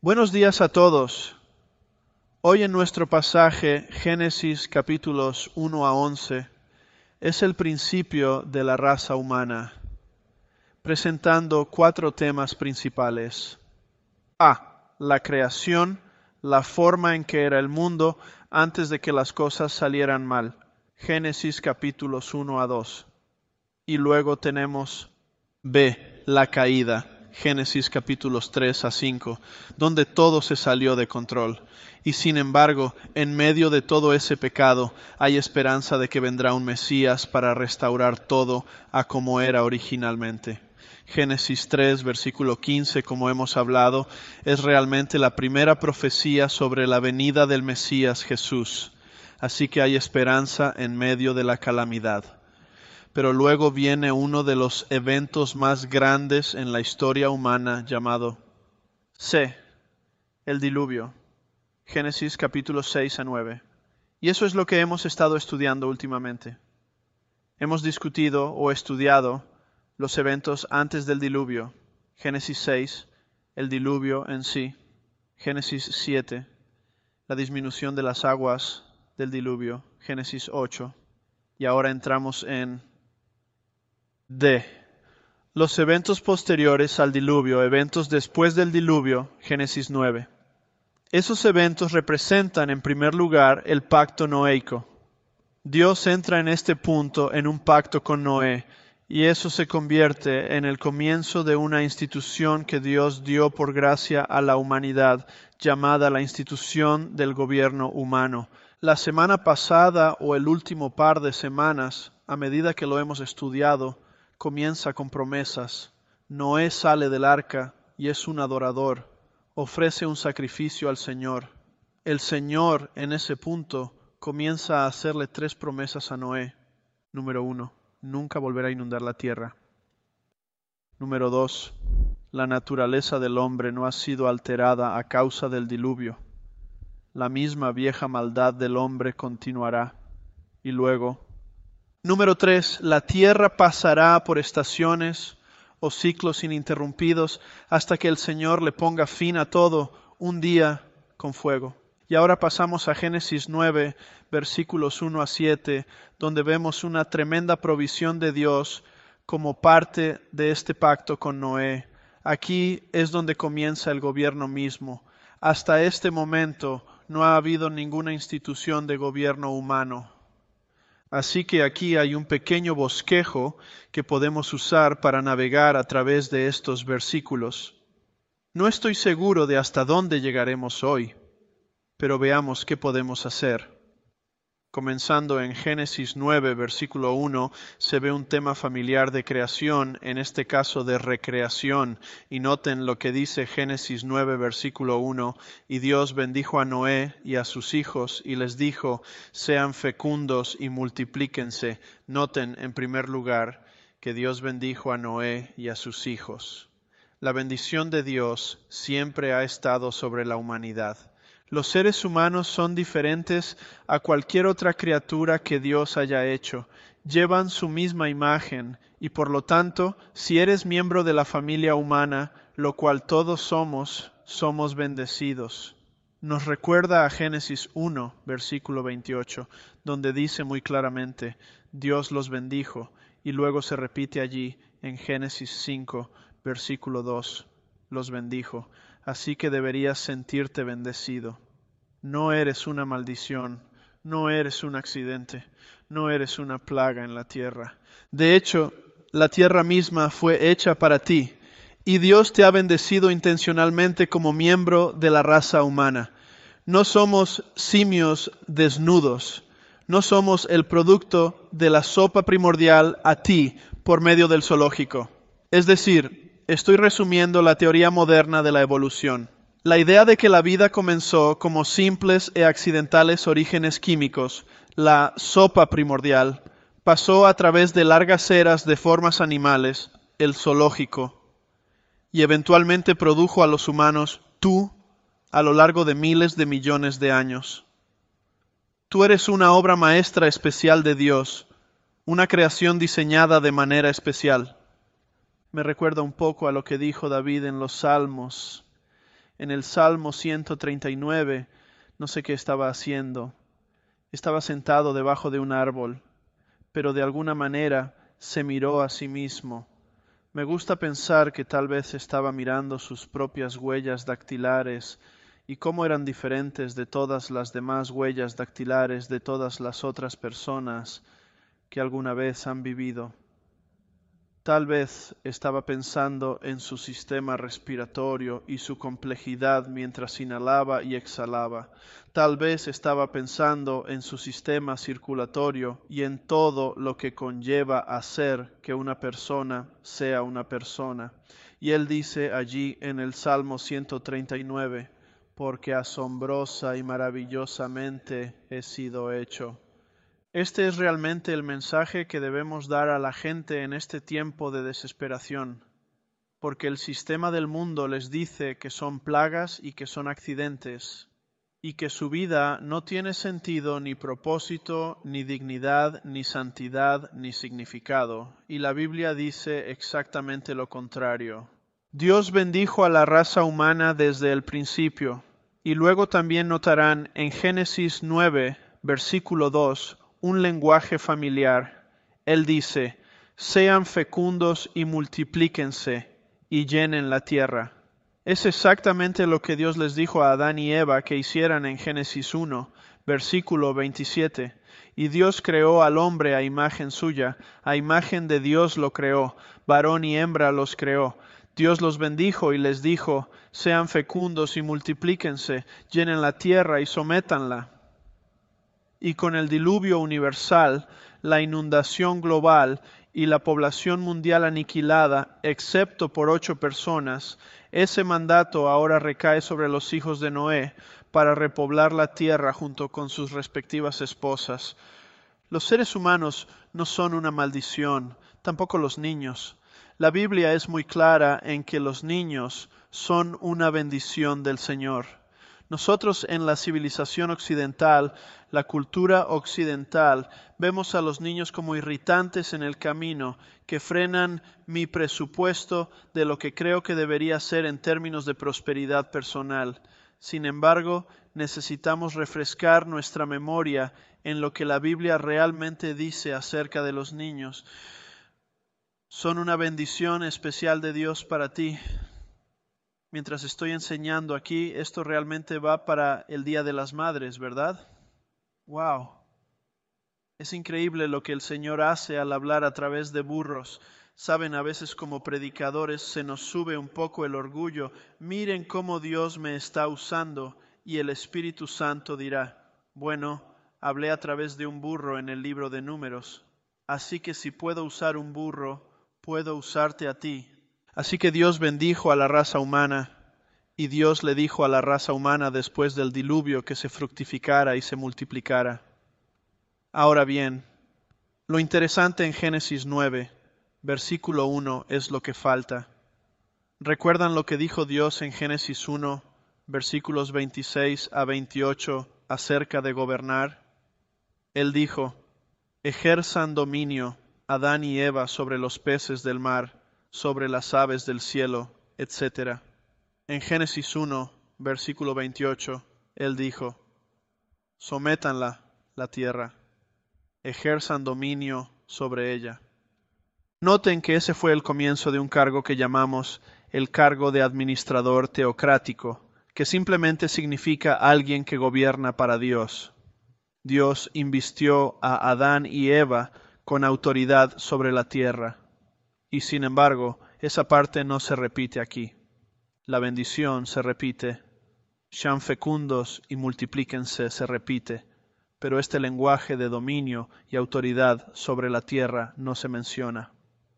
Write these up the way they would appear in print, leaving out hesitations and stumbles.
Buenos días a todos. Hoy en nuestro pasaje, Génesis capítulos 1 a 11, es el principio de la raza humana, presentando 4 temas principales. A. La creación, la forma en que era el mundo antes de que las cosas salieran mal. Génesis capítulos 1 a 2. Y luego tenemos B. La caída. Génesis capítulos 3 a 5, donde todo se salió de control. Y sin embargo, en medio de todo ese pecado, hay esperanza de que vendrá un Mesías para restaurar todo a como era originalmente. Génesis 3, versículo 15, como hemos hablado, es realmente la primera profecía sobre la venida del Mesías Jesús. Así que hay esperanza en medio de la calamidad. Pero luego viene uno de los eventos más grandes en la historia humana llamado C, el diluvio. Génesis capítulos 6 a 9. Y eso es lo que hemos estado estudiando últimamente. Hemos discutido o estudiado los eventos antes del diluvio. Génesis 6, el diluvio en sí. Génesis 7, la disminución de las aguas del diluvio. Génesis 8. Y ahora entramos en D. Los eventos posteriores al diluvio, eventos después del diluvio, Génesis 9. Esos eventos representan en primer lugar el pacto noéico. Dios entra en este punto en un pacto con Noé, y eso se convierte en el comienzo de una institución que Dios dio por gracia a la humanidad, llamada la institución del gobierno humano. La semana pasada o el último par de semanas, a medida que lo hemos estudiado, comienza con promesas. Noé sale del arca y es un adorador. Ofrece un sacrificio al Señor. El Señor, en ese punto, comienza a hacerle 3 promesas a Noé. Número 1, nunca volverá a inundar la tierra. Número 2, la naturaleza del hombre no ha sido alterada a causa del diluvio. La misma vieja maldad del hombre continuará. Y luego, número 3, la tierra pasará por estaciones o ciclos ininterrumpidos hasta que el Señor le ponga fin a todo un día con fuego. Y ahora pasamos a Génesis 9, versículos 1 a 7, donde vemos una tremenda provisión de Dios como parte de este pacto con Noé. Aquí es donde comienza el gobierno mismo. Hasta este momento no ha habido ninguna institución de gobierno humano. Así que aquí hay un pequeño bosquejo que podemos usar para navegar a través de estos versículos. No estoy seguro de hasta dónde llegaremos hoy, pero veamos qué podemos hacer. Comenzando en Génesis 9, versículo 1, se ve un tema familiar de creación, en este caso de recreación. Y noten lo que dice Génesis 9, versículo 1, y Dios bendijo a Noé y a sus hijos, y les dijo, sean fecundos y multiplíquense. Noten, en primer lugar, que Dios bendijo a Noé y a sus hijos. La bendición de Dios siempre ha estado sobre la humanidad. Los seres humanos son diferentes a cualquier otra criatura que Dios haya hecho. Llevan su misma imagen y por lo tanto, si eres miembro de la familia humana, lo cual todos somos, somos bendecidos. Nos recuerda a Génesis 1, versículo 28, donde dice muy claramente, Dios los bendijo, y luego se repite allí en Génesis 5, versículo 2, los bendijo. Así que deberías sentirte bendecido. No eres una maldición, no eres un accidente, no eres una plaga en la tierra. De hecho, la tierra misma fue hecha para ti, y Dios te ha bendecido intencionalmente como miembro de la raza humana. No somos simios desnudos, no somos el producto de la sopa primordial a ti por medio del zoológico. Es decir, estoy resumiendo la teoría moderna de la evolución. La idea de que la vida comenzó como simples e accidentales orígenes químicos, la sopa primordial, pasó a través de largas eras de formas animales, el zoológico, y eventualmente produjo a los humanos, tú, a lo largo de miles de millones de años. Tú eres una obra maestra especial de Dios, una creación diseñada de manera especial. Me recuerda un poco a lo que dijo David en los Salmos. En el Salmo 139, no sé qué estaba haciendo. Estaba sentado debajo de un árbol, pero de alguna manera se miró a sí mismo. Me gusta pensar que tal vez estaba mirando sus propias huellas dactilares y cómo eran diferentes de todas las demás huellas dactilares de todas las otras personas que alguna vez han vivido. Tal vez estaba pensando en su sistema respiratorio y su complejidad mientras inhalaba y exhalaba. Tal vez estaba pensando en su sistema circulatorio y en todo lo que conlleva hacer que una persona sea una persona. Y él dice allí en el Salmo 139, porque asombrosa y maravillosamente he sido hecho. Este es realmente el mensaje que debemos dar a la gente en este tiempo de desesperación, porque el sistema del mundo les dice que son plagas y que son accidentes, y que su vida no tiene sentido, ni propósito, ni dignidad, ni santidad, ni significado, y la Biblia dice exactamente lo contrario. Dios bendijo a la raza humana desde el principio, y luego también notarán en Génesis 9, versículo 2, un lenguaje familiar. Él dice, sean fecundos y multiplíquense y llenen la tierra. Es exactamente lo que Dios les dijo a Adán y Eva que hicieran en Génesis 1, versículo 27. Y Dios creó al hombre a imagen suya, a imagen de Dios lo creó, varón y hembra los creó. Dios los bendijo y les dijo, sean fecundos y multiplíquense, llenen la tierra y sométanla. Y con el diluvio universal, la inundación global y la población mundial aniquilada, excepto por 8 personas, ese mandato ahora recae sobre los hijos de Noé para repoblar la tierra junto con sus respectivas esposas. Los seres humanos no son una maldición, tampoco los niños. La Biblia es muy clara en que los niños son una bendición del Señor. Nosotros en la civilización occidental, la cultura occidental, vemos a los niños como irritantes en el camino, que frenan mi presupuesto de lo que creo que debería ser en términos de prosperidad personal. Sin embargo, necesitamos refrescar nuestra memoria en lo que la Biblia realmente dice acerca de los niños. Son una bendición especial de Dios para ti. Mientras estoy enseñando aquí, esto realmente va para el Día de las Madres, ¿verdad? ¡Wow! Es increíble lo que el Señor hace al hablar a través de burros. Saben, a veces como predicadores se nos sube un poco el orgullo. Miren cómo Dios me está usando, y el Espíritu Santo dirá, bueno, hablé a través de un burro en el libro de Números, así que si puedo usar un burro, puedo usarte a ti. Así que Dios bendijo a la raza humana, y Dios le dijo a la raza humana después del diluvio que se fructificara y se multiplicara. Ahora bien, lo interesante en Génesis 9, versículo 1 es lo que falta. ¿Recuerdan lo que dijo Dios en Génesis 1, versículos 26 a 28 acerca de gobernar? Él dijo, ejerzan dominio Adán y Eva sobre los peces del mar, sobre las aves del cielo, etc. En Génesis 1, versículo 28, Él dijo, sométanla la tierra, ejerzan dominio sobre ella. Noten que ese fue el comienzo de un cargo que llamamos el cargo de administrador teocrático, que simplemente significa alguien que gobierna para Dios. Dios invistió a Adán y Eva con autoridad sobre la tierra, y sin embargo, esa parte no se repite aquí. La bendición se repite, sean fecundos y multiplíquense se repite, pero este lenguaje de dominio y autoridad sobre la tierra no se menciona.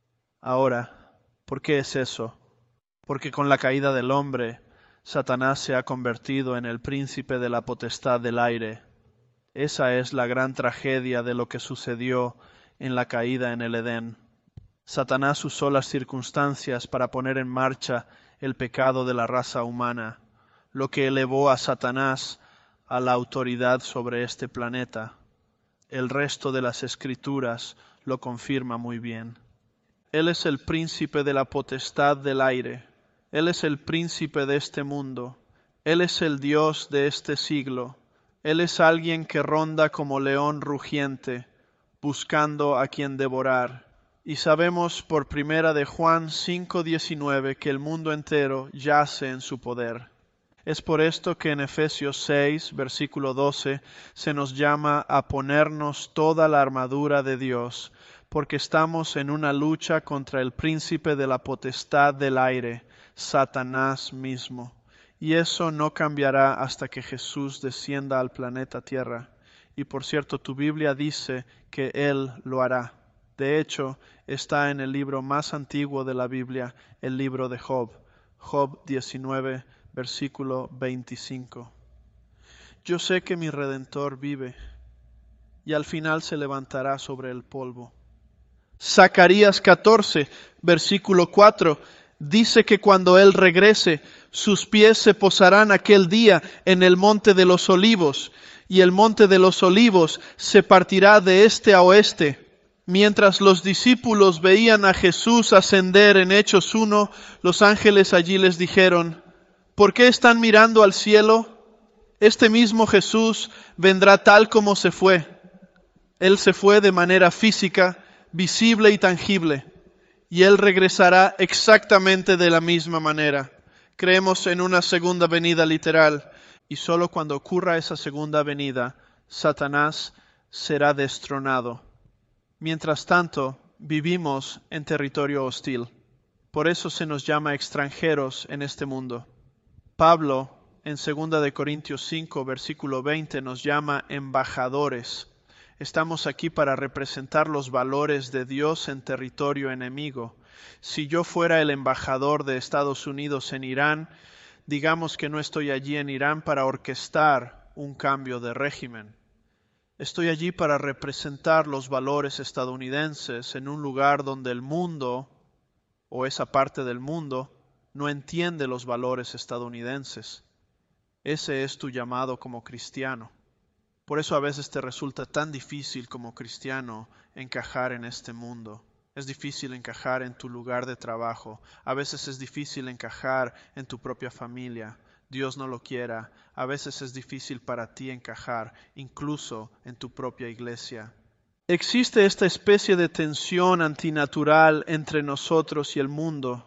Ahora, ¿por qué es eso? Porque con la caída del hombre, Satanás se ha convertido en el príncipe de la potestad del aire. Esa es la gran tragedia de lo que sucedió en la caída en el Edén. Satanás usó las circunstancias para poner en marcha el pecado de la raza humana, lo que elevó a Satanás a la autoridad sobre este planeta. El resto de las Escrituras lo confirma muy bien. Él es el príncipe de la potestad del aire. Él es el príncipe de este mundo. Él es el Dios de este siglo. Él es alguien que ronda como león rugiente, buscando a quien devorar. Y sabemos por primera de Juan 5:19 que el mundo entero yace en su poder. Es por esto que en Efesios 6, versículo 12, se nos llama a ponernos toda la armadura de Dios, porque estamos en una lucha contra el príncipe de la potestad del aire, Satanás mismo. Y eso no cambiará hasta que Jesús descienda al planeta Tierra. Y por cierto, tu Biblia dice que Él lo hará. De hecho, está en el libro más antiguo de la Biblia, el libro de Job, Job 19, versículo 25. Yo sé que mi Redentor vive y al final se levantará sobre el polvo. Zacarías 14, versículo 4, dice que cuando Él regrese, sus pies se posarán aquel día en el monte de los olivos, y el monte de los olivos se partirá de este a oeste. Mientras los discípulos veían a Jesús ascender en Hechos 1, los ángeles allí les dijeron: ¿por qué están mirando al cielo? Este mismo Jesús vendrá tal como se fue. Él se fue de manera física, visible y tangible, y Él regresará exactamente de la misma manera. Creemos en una segunda venida literal, y solo cuando ocurra esa segunda venida, Satanás será destronado. Mientras tanto, vivimos en territorio hostil. Por eso se nos llama extranjeros en este mundo. Pablo, en 2 de Corintios 5, versículo 20, nos llama embajadores. Estamos aquí para representar los valores de Dios en territorio enemigo. Si yo fuera el embajador de Estados Unidos en Irán, digamos que no estoy allí en Irán para orquestar un cambio de régimen. Estoy allí para representar los valores estadounidenses en un lugar donde el mundo, o esa parte del mundo, no entiende los valores estadounidenses. Ese es tu llamado como cristiano. Por eso a veces te resulta tan difícil como cristiano encajar en este mundo. Es difícil encajar en tu lugar de trabajo. A veces es difícil encajar en tu propia familia. Dios no lo quiera. A veces es difícil para ti encajar, incluso en tu propia iglesia. Existe esta especie de tensión antinatural entre nosotros y el mundo.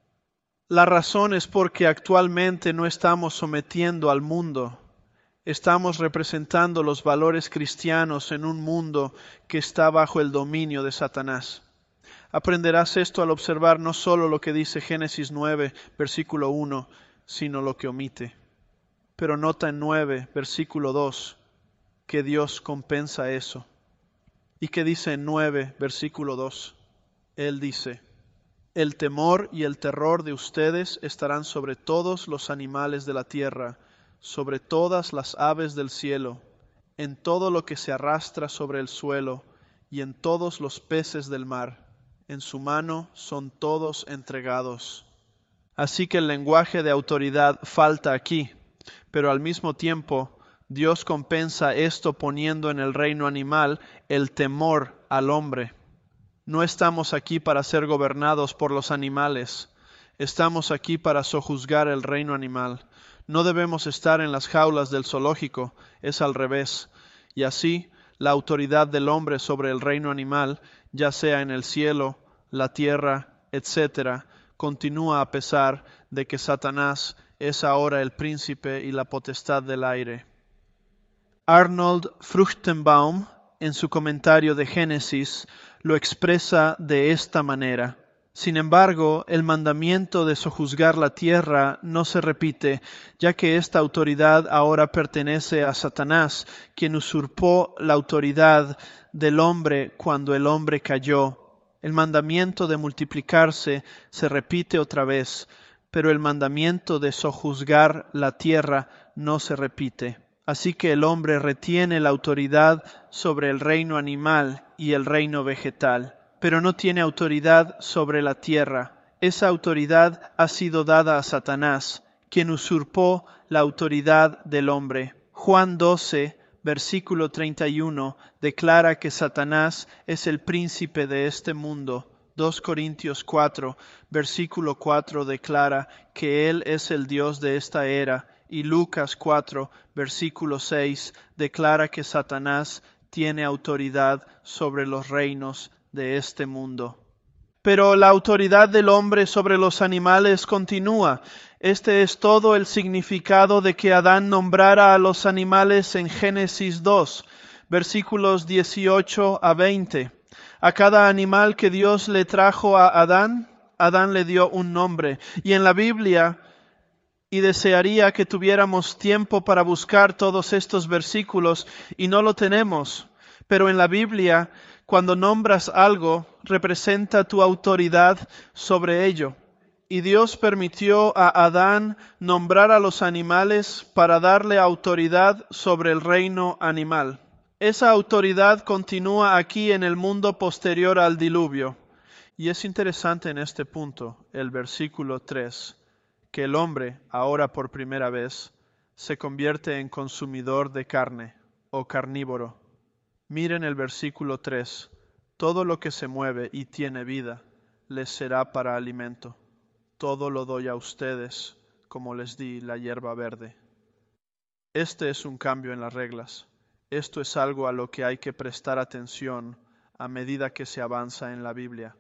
La razón es porque actualmente no estamos sometiendo al mundo. Estamos representando los valores cristianos en un mundo que está bajo el dominio de Satanás. Aprenderás esto al observar no solo lo que dice Génesis 9, versículo 1, sino lo que omite. Pero nota en 9, versículo 2, que Dios compensa eso. ¿Y qué dice en 9, versículo 2? Él dice: el temor y el terror de ustedes estarán sobre todos los animales de la tierra, sobre todas las aves del cielo, en todo lo que se arrastra sobre el suelo, y en todos los peces del mar. En su mano son todos entregados. Así que el lenguaje de autoridad falta aquí, pero al mismo tiempo Dios compensa esto poniendo en el reino animal el temor al hombre. No estamos aquí para ser gobernados por los animales, estamos aquí para sojuzgar el reino animal. No debemos estar en las jaulas del zoológico, es al revés. Y así, la autoridad del hombre sobre el reino animal, ya sea en el cielo, la tierra, etc., continúa a pesar de que Satanás es ahora el príncipe y la potestad del aire. Arnold Fruchtenbaum, en su comentario de Génesis, lo expresa de esta manera: sin embargo, el mandamiento de sojuzgar la tierra no se repite, ya que esta autoridad ahora pertenece a Satanás, quien usurpó la autoridad del hombre cuando el hombre cayó. El mandamiento de multiplicarse se repite otra vez, pero el mandamiento de sojuzgar la tierra no se repite. Así que el hombre retiene la autoridad sobre el reino animal y el reino vegetal, pero no tiene autoridad sobre la tierra. Esa autoridad ha sido dada a Satanás, quien usurpó la autoridad del hombre. Juan 12, versículo 31, declara que Satanás es el príncipe de este mundo. 2 Corintios 4, versículo 4 declara que Él es el Dios de esta era, y Lucas 4, versículo 6, declara que Satanás tiene autoridad sobre los reinos de este mundo. Pero la autoridad del hombre sobre los animales continúa. Este es todo el significado de que Adán nombrara a los animales en Génesis 2, versículos 18 a 20. A cada animal que Dios le trajo a Adán, Adán le dio un nombre. Y en la Biblia, y desearía que tuviéramos tiempo para buscar todos estos versículos, y no lo tenemos, pero en la Biblia, cuando nombras algo, representa tu autoridad sobre ello. Y Dios permitió a Adán nombrar a los animales para darle autoridad sobre el reino animal. Esa autoridad continúa aquí en el mundo posterior al diluvio. Y es interesante en este punto, el versículo 3, que el hombre, ahora por primera vez, se convierte en consumidor de carne o carnívoro. Miren el versículo 3. Todo lo que se mueve y tiene vida les será para alimento. Todo lo doy a ustedes, como les di la hierba verde. Este es un cambio en las reglas. Esto es algo a lo que hay que prestar atención a medida que se avanza en la Biblia.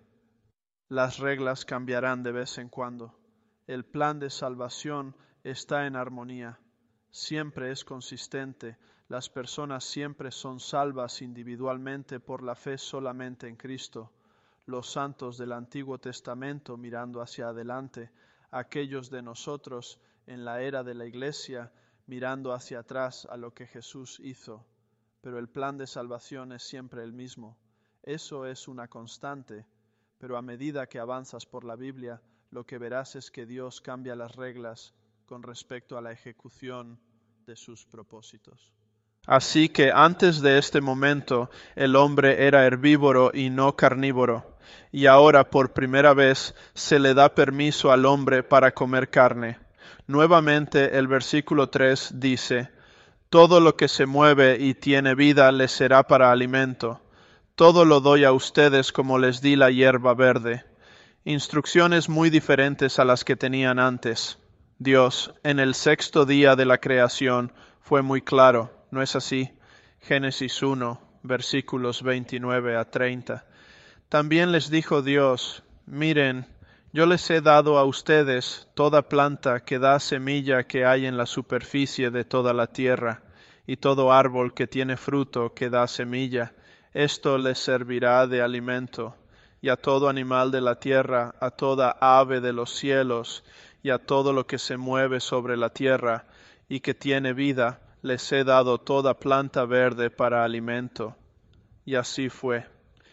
Las reglas cambiarán de vez en cuando. El plan de salvación está en armonía. Siempre es consistente. Las personas siempre son salvas individualmente por la fe solamente en Cristo. Los santos del Antiguo Testamento mirando hacia adelante, aquellos de nosotros en la era de la Iglesia mirando hacia atrás a lo que Jesús hizo. Pero el plan de salvación es siempre el mismo. Eso es una constante, pero a medida que avanzas por la Biblia, lo que verás es que Dios cambia las reglas con respecto a la ejecución de sus propósitos. Así que antes de este momento el hombre era herbívoro y no carnívoro, y ahora por primera vez se le da permiso al hombre para comer carne. Nuevamente el versículo 3 dice: todo lo que se mueve y tiene vida les será para alimento. Todo lo doy a ustedes como les di la hierba verde. Instrucciones muy diferentes a las que tenían antes. Dios, en el sexto día de la creación, fue muy claro, ¿no es así? Génesis 1, versículos 29 a 30. También les dijo Dios: miren, yo les he dado a ustedes toda planta que da semilla que hay en la superficie de toda la tierra, y todo árbol que tiene fruto que da semilla. Esto les servirá de alimento. Y a todo animal de la tierra, a toda ave de los cielos, y a todo lo que se mueve sobre la tierra, y que tiene vida, les he dado toda planta verde para alimento. Y así fue.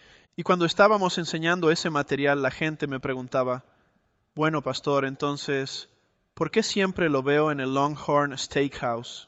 Y cuando estábamos enseñando ese material, la gente me preguntaba: bueno, pastor, entonces, ¿por qué siempre lo veo en el Longhorn Steakhouse?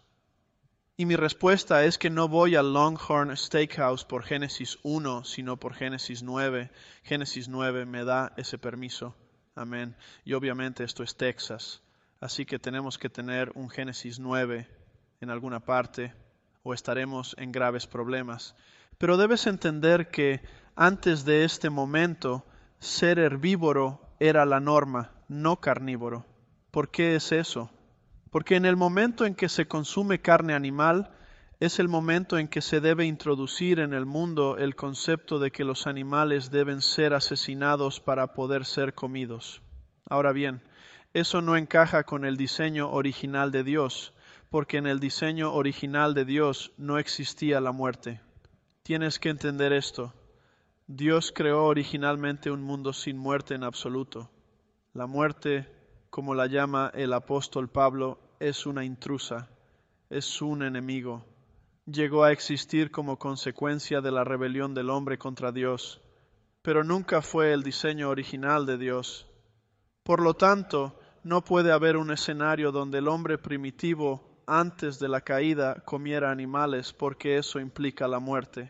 Y mi respuesta es que no voy al Longhorn Steakhouse por Génesis 1, sino por Génesis 9. Génesis 9 me da ese permiso. Amén. Y obviamente esto es Texas. Así que tenemos que tener un Génesis 9 en alguna parte o estaremos en graves problemas. Pero debes entender que antes de este momento, ser herbívoro era la norma, no carnívoro. ¿Por qué es eso? Porque en el momento en que se consume carne animal, es el momento en que se debe introducir en el mundo el concepto de que los animales deben ser asesinados para poder ser comidos. Ahora bien, eso no encaja con el diseño original de Dios, porque en el diseño original de Dios no existía la muerte. Tienes que entender esto. Dios creó originalmente un mundo sin muerte en absoluto. La muerte, como la llama el apóstol Pablo, es una intrusa, es un enemigo. Llegó a existir como consecuencia de la rebelión del hombre contra Dios, pero nunca fue el diseño original de Dios. Por lo tanto, no puede haber un escenario donde el hombre primitivo, antes de la caída, comiera animales, porque eso implica la muerte.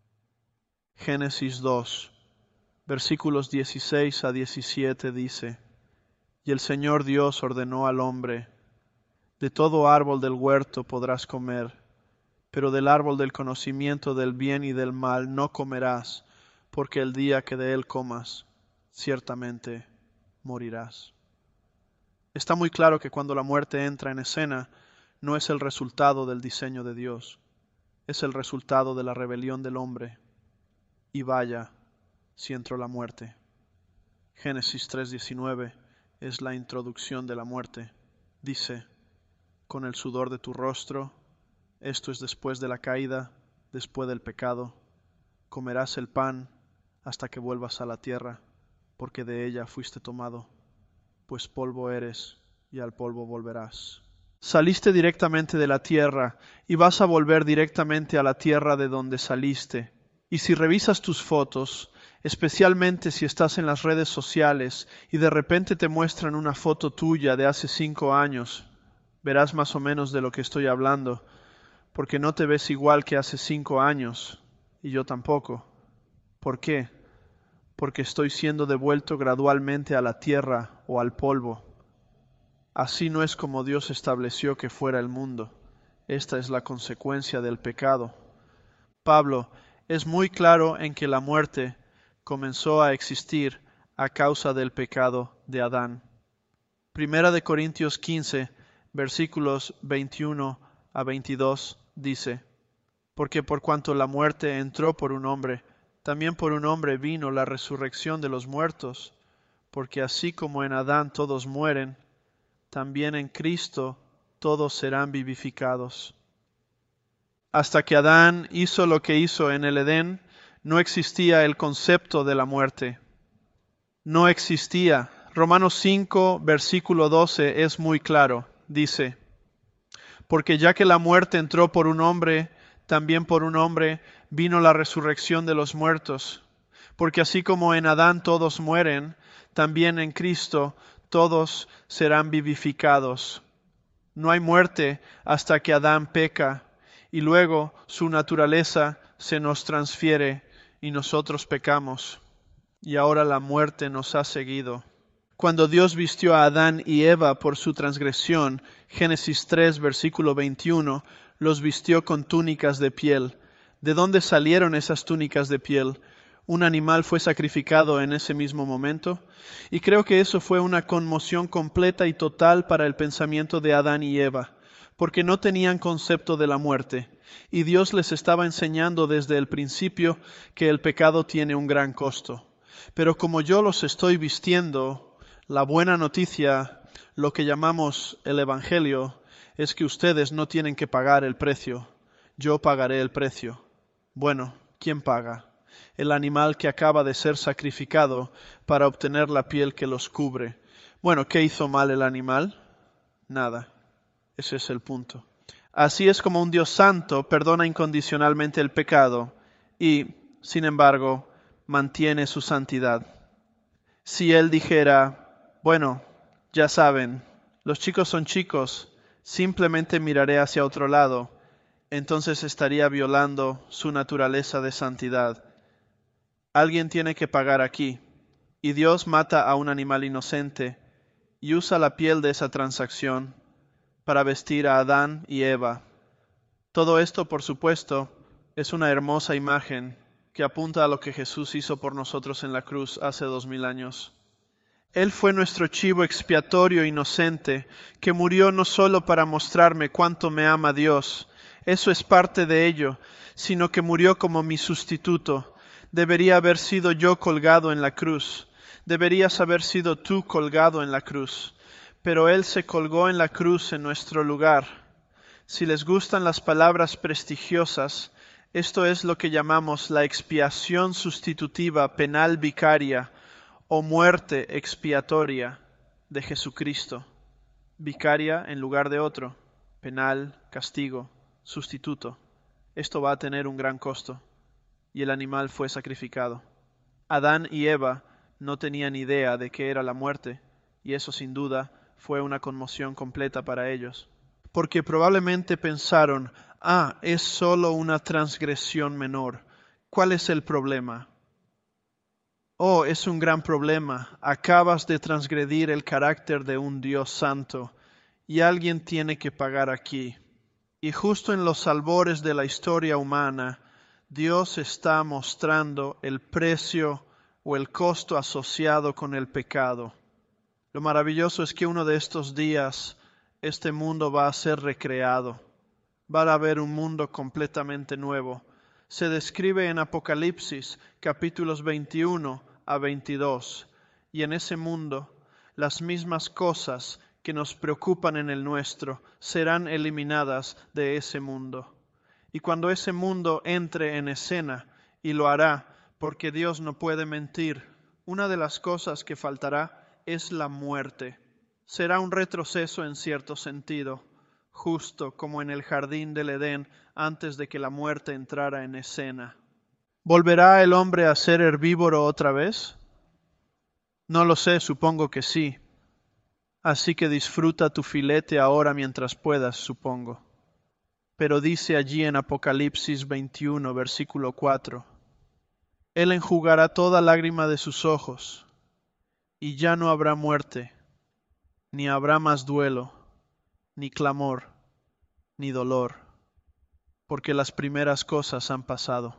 Génesis 2, versículos 16 a 17 dice: y el Señor Dios ordenó al hombre: de todo árbol del huerto podrás comer, pero del árbol del conocimiento del bien y del mal no comerás, porque el día que de él comas, ciertamente morirás. Está muy claro que cuando la muerte entra en escena, no es el resultado del diseño de Dios, es el resultado de la rebelión del hombre. Y vaya si entró la muerte. Génesis 3:19 es la introducción de la muerte. Dice, con el sudor de tu rostro, esto es después de la caída, después del pecado, comerás el pan hasta que vuelvas a la tierra, porque de ella fuiste tomado, pues polvo eres y al polvo volverás. Saliste directamente de la tierra y vas a volver directamente a la tierra de donde saliste. Y si revisas tus fotos, especialmente si estás en las redes sociales y de repente te muestran una foto tuya de hace 5 años, verás más o menos de lo que estoy hablando, porque no te ves igual que hace 5 años, y yo tampoco. ¿Por qué? Porque estoy siendo devuelto gradualmente a la tierra o al polvo. Así no es como Dios estableció que fuera el mundo. Esta es la consecuencia del pecado. Pablo es muy claro en que la muerte comenzó a existir a causa del pecado de Adán. Primera de Corintios 15, versículos 21 a 22 dice, porque por cuanto la muerte entró por un hombre, también por un hombre vino la resurrección de los muertos, porque así como en Adán todos mueren, también en Cristo todos serán vivificados. Hasta que Adán hizo lo que hizo en el Edén, no existía el concepto de la muerte. No existía. Romanos 5, versículo 12 es muy claro. Dice, porque ya que la muerte entró por un hombre, también por un hombre vino la resurrección de los muertos. Porque así como en Adán todos mueren, también en Cristo todos serán vivificados. No hay muerte hasta que Adán peca, y luego su naturaleza se nos transfiere y nosotros pecamos. Y ahora la muerte nos ha seguido. Cuando Dios vistió a Adán y Eva por su transgresión, Génesis 3, versículo 21, los vistió con túnicas de piel. ¿De dónde salieron esas túnicas de piel? Un animal fue sacrificado en ese mismo momento, y creo que eso fue una conmoción completa y total para el pensamiento de Adán y Eva, porque no tenían concepto de la muerte, y Dios les estaba enseñando desde el principio que el pecado tiene un gran costo. Pero como yo los estoy vistiendo, la buena noticia, lo que llamamos el Evangelio, es que ustedes no tienen que pagar el precio. Yo pagaré el precio. Bueno, ¿quién paga? El animal que acaba de ser sacrificado para obtener la piel que los cubre. Bueno, ¿qué hizo mal el animal? Nada. Ese es el punto. Así es como un Dios santo perdona incondicionalmente el pecado y, sin embargo, mantiene su santidad. Si Él dijera, bueno, ya saben, los chicos son chicos, simplemente miraré hacia otro lado, entonces estaría violando su naturaleza de santidad. Alguien tiene que pagar aquí, y Dios mata a un animal inocente y usa la piel de esa transacción para vestir a Adán y Eva. Todo esto, por supuesto, es una hermosa imagen que apunta a lo que Jesús hizo por nosotros en la cruz hace 2000 años. Él fue nuestro chivo expiatorio inocente, que murió no solo para mostrarme cuánto me ama Dios, eso es parte de ello, sino que murió como mi sustituto. Debería haber sido yo colgado en la cruz, deberías haber sido tú colgado en la cruz, pero Él se colgó en la cruz en nuestro lugar. Si les gustan las palabras prestigiosas, esto es lo que llamamos la expiación sustitutiva penal vicaria o muerte expiatoria de Jesucristo. Vicaria en lugar de otro, penal, castigo, sustituto. Esto va a tener un gran costo y el animal fue sacrificado. Adán y Eva no tenían idea de qué era la muerte y eso sin duda fue una conmoción completa para ellos. Porque probablemente pensaron, es solo una transgresión menor. ¿Cuál es el problema? Oh, es un gran problema. Acabas de transgredir el carácter de un Dios santo y alguien tiene que pagar aquí. Y justo en los albores de la historia humana, Dios está mostrando el precio o el costo asociado con el pecado. Lo maravilloso es que uno de estos días este mundo va a ser recreado. Va a haber un mundo completamente nuevo. Se describe en Apocalipsis capítulos 21 a 22. Y en ese mundo, las mismas cosas que nos preocupan en el nuestro serán eliminadas de ese mundo. Y cuando ese mundo entre en escena, y lo hará, porque Dios no puede mentir, una de las cosas que faltará es la muerte. Será un retroceso en cierto sentido, justo como en el jardín del Edén antes de que la muerte entrara en escena. ¿Volverá el hombre a ser herbívoro otra vez? No lo sé, supongo que sí. Así que disfruta tu filete ahora mientras puedas, supongo. Pero dice allí en Apocalipsis 21, versículo 4, Él enjugará toda lágrima de sus ojos, y ya no habrá muerte, ni habrá más duelo, ni clamor, ni dolor, porque las primeras cosas han pasado.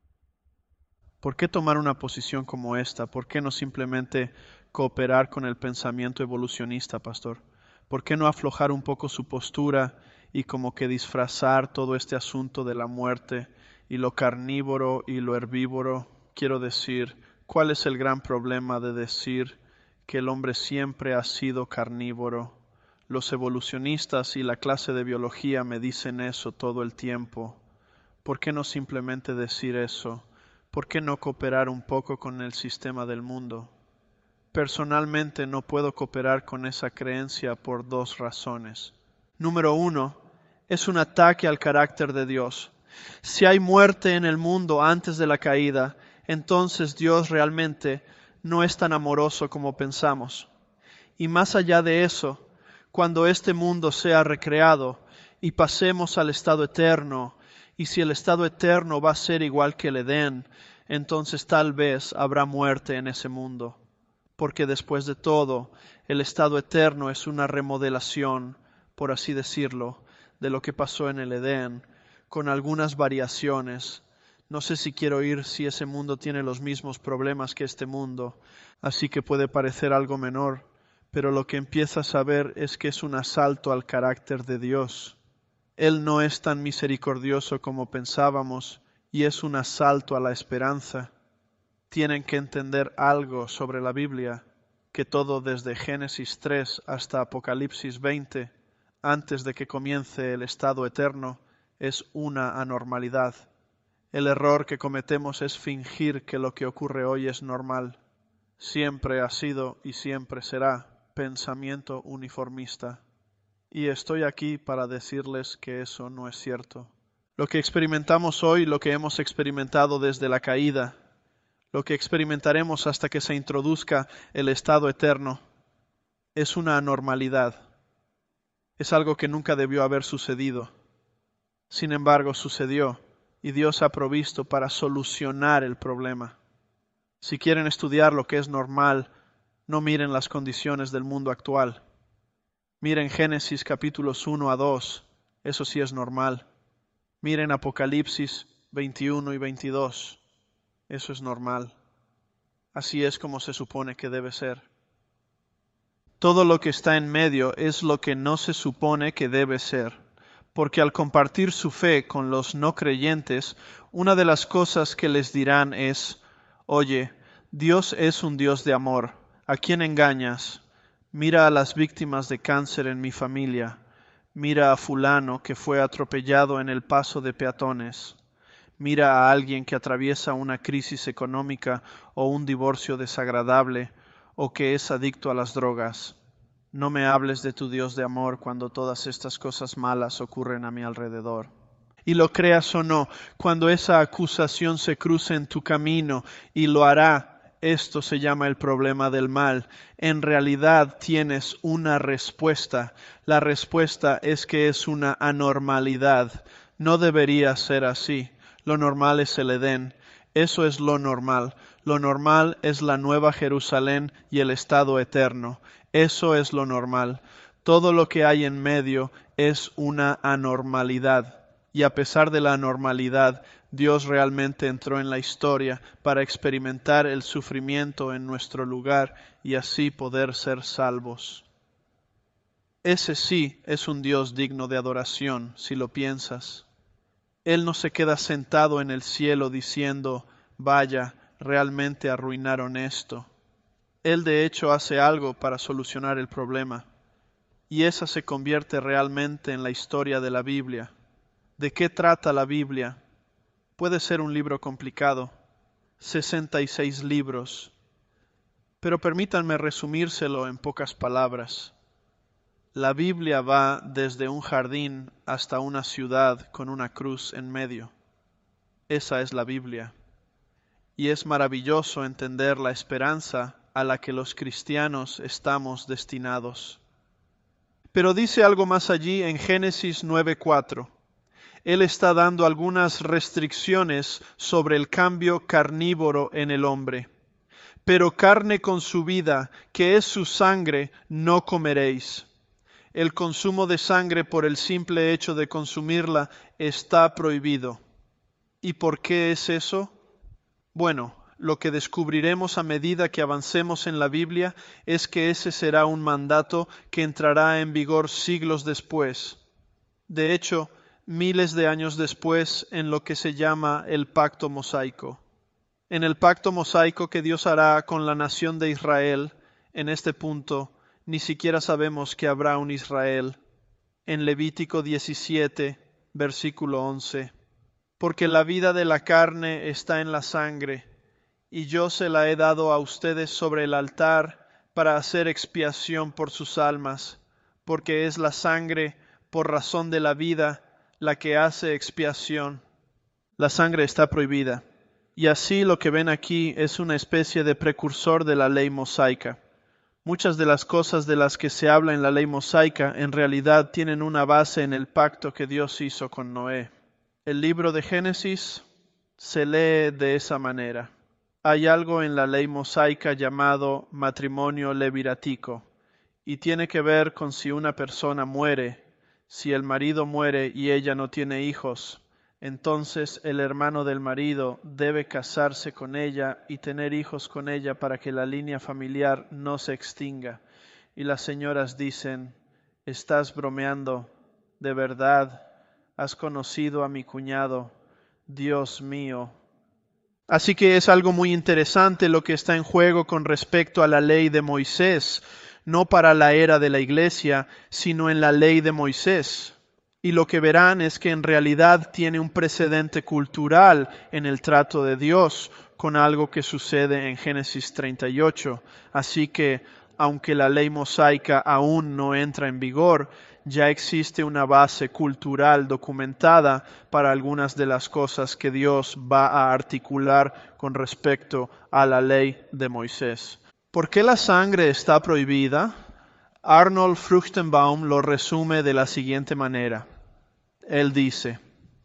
¿Por qué tomar una posición como esta? ¿Por qué no simplemente cooperar con el pensamiento evolucionista, pastor? ¿Por qué no aflojar un poco su postura y como que disfrazar todo este asunto de la muerte y lo carnívoro y lo herbívoro? Quiero decir, ¿cuál es el gran problema de decir que el hombre siempre ha sido carnívoro? Los evolucionistas y la clase de biología me dicen eso todo el tiempo. ¿Por qué no simplemente decir eso? ¿Por qué no cooperar un poco con el sistema del mundo? Personalmente no puedo cooperar con esa creencia por dos razones. Número uno, es un ataque al carácter de Dios. Si hay muerte en el mundo antes de la caída, entonces Dios realmente no es tan amoroso como pensamos. Y más allá de eso, cuando este mundo sea recreado y pasemos al estado eterno, y si el estado eterno va a ser igual que el Edén, entonces tal vez habrá muerte en ese mundo. Porque después de todo, el estado eterno es una remodelación, por así decirlo, de lo que pasó en el Edén, con algunas variaciones. No sé si quiero ir si ese mundo tiene los mismos problemas que este mundo, así que puede parecer algo menor, pero lo que empiezas a ver es que es un asalto al carácter de Dios. Él no es tan misericordioso como pensábamos y es un asalto a la esperanza. Tienen que entender algo sobre la Biblia, que todo desde Génesis 3 hasta Apocalipsis 20, antes de que comience el estado eterno, es una anormalidad. El error que cometemos es fingir que lo que ocurre hoy es normal. Siempre ha sido y siempre será pensamiento uniformista. Y estoy aquí para decirles que eso no es cierto. Lo que experimentamos hoy, lo que hemos experimentado desde la caída, lo que experimentaremos hasta que se introduzca el estado eterno, es una anormalidad. Es algo que nunca debió haber sucedido. Sin embargo, sucedió y Dios ha provisto para solucionar el problema. Si quieren estudiar lo que es normal, no miren las condiciones del mundo actual. Miren Génesis capítulos 1 a 2, eso sí es normal. Miren Apocalipsis 21 y 22, eso es normal. Así es como se supone que debe ser. Todo lo que está en medio es lo que no se supone que debe ser, porque al compartir su fe con los no creyentes, una de las cosas que les dirán es, oye, Dios es un Dios de amor, ¿a quién engañas? Mira a las víctimas de cáncer en mi familia, mira a fulano que fue atropellado en el paso de peatones. Mira a alguien que atraviesa una crisis económica o un divorcio desagradable o que es adicto a las drogas. No me hables de tu Dios de amor cuando todas estas cosas malas ocurren a mi alrededor. Y lo creas o no, cuando esa acusación se cruce en tu camino, y lo hará, esto se llama el problema del mal. En realidad tienes una respuesta. La respuesta es que es una anormalidad. No debería ser así. Lo normal es el Edén. Eso es lo normal. Lo normal es la Nueva Jerusalén y el estado eterno. Eso es lo normal. Todo lo que hay en medio es una anormalidad. Y a pesar de la anormalidad, Dios realmente entró en la historia para experimentar el sufrimiento en nuestro lugar y así poder ser salvos. Ese sí es un Dios digno de adoración, si lo piensas. Él no se queda sentado en el cielo diciendo, vaya, realmente arruinaron esto. Él de hecho hace algo para solucionar el problema. Y esa se convierte realmente en la historia de la Biblia. ¿De qué trata la Biblia? Puede ser un libro complicado, 66 libros, pero permítanme resumírselo en pocas palabras. La Biblia va desde un jardín hasta una ciudad con una cruz en medio. Esa es la Biblia. Y es maravilloso entender la esperanza a la que los cristianos estamos destinados. Pero dice algo más allí en Génesis 9:4. Él está dando algunas restricciones sobre el cambio carnívoro en el hombre. Pero carne con su vida, que es su sangre, no comeréis. El consumo de sangre por el simple hecho de consumirla está prohibido. ¿Y por qué es eso? Bueno, lo que descubriremos a medida que avancemos en la Biblia es que ese será un mandato que entrará en vigor siglos después. De hecho, miles de años después en lo que se llama el Pacto Mosaico. En el Pacto Mosaico que Dios hará con la nación de Israel, en este punto, ni siquiera sabemos que habrá un Israel. En Levítico 17, versículo 11. Porque la vida de la carne está en la sangre, y yo se la he dado a ustedes sobre el altar para hacer expiación por sus almas, porque es la sangre, por razón de la vida, la que hace expiación. La sangre está prohibida, y así lo que ven aquí es una especie de precursor de la ley mosaica. Muchas de las cosas de las que se habla en la ley mosaica en realidad tienen una base en el pacto que Dios hizo con Noé. El libro de Génesis se lee de esa manera. Hay algo en la ley mosaica llamado matrimonio levirático, y tiene que ver con si una persona muere, si el marido muere y ella no tiene hijos, entonces el hermano del marido debe casarse con ella y tener hijos con ella para que la línea familiar no se extinga. Y las señoras dicen, estás bromeando, de verdad, has conocido a mi cuñado, Dios mío. Así que es algo muy interesante lo que está en juego con respecto a la ley de Moisés, no para la era de la iglesia, sino en la ley de Moisés. Y lo que verán es que en realidad tiene un precedente cultural en el trato de Dios con algo que sucede en Génesis 38. Así que, aunque la ley mosaica aún no entra en vigor, ya existe una base cultural documentada para algunas de las cosas que Dios va a articular con respecto a la ley de Moisés. ¿Por qué la sangre está prohibida? Arnold Fruchtenbaum lo resume de la siguiente manera. Él dice,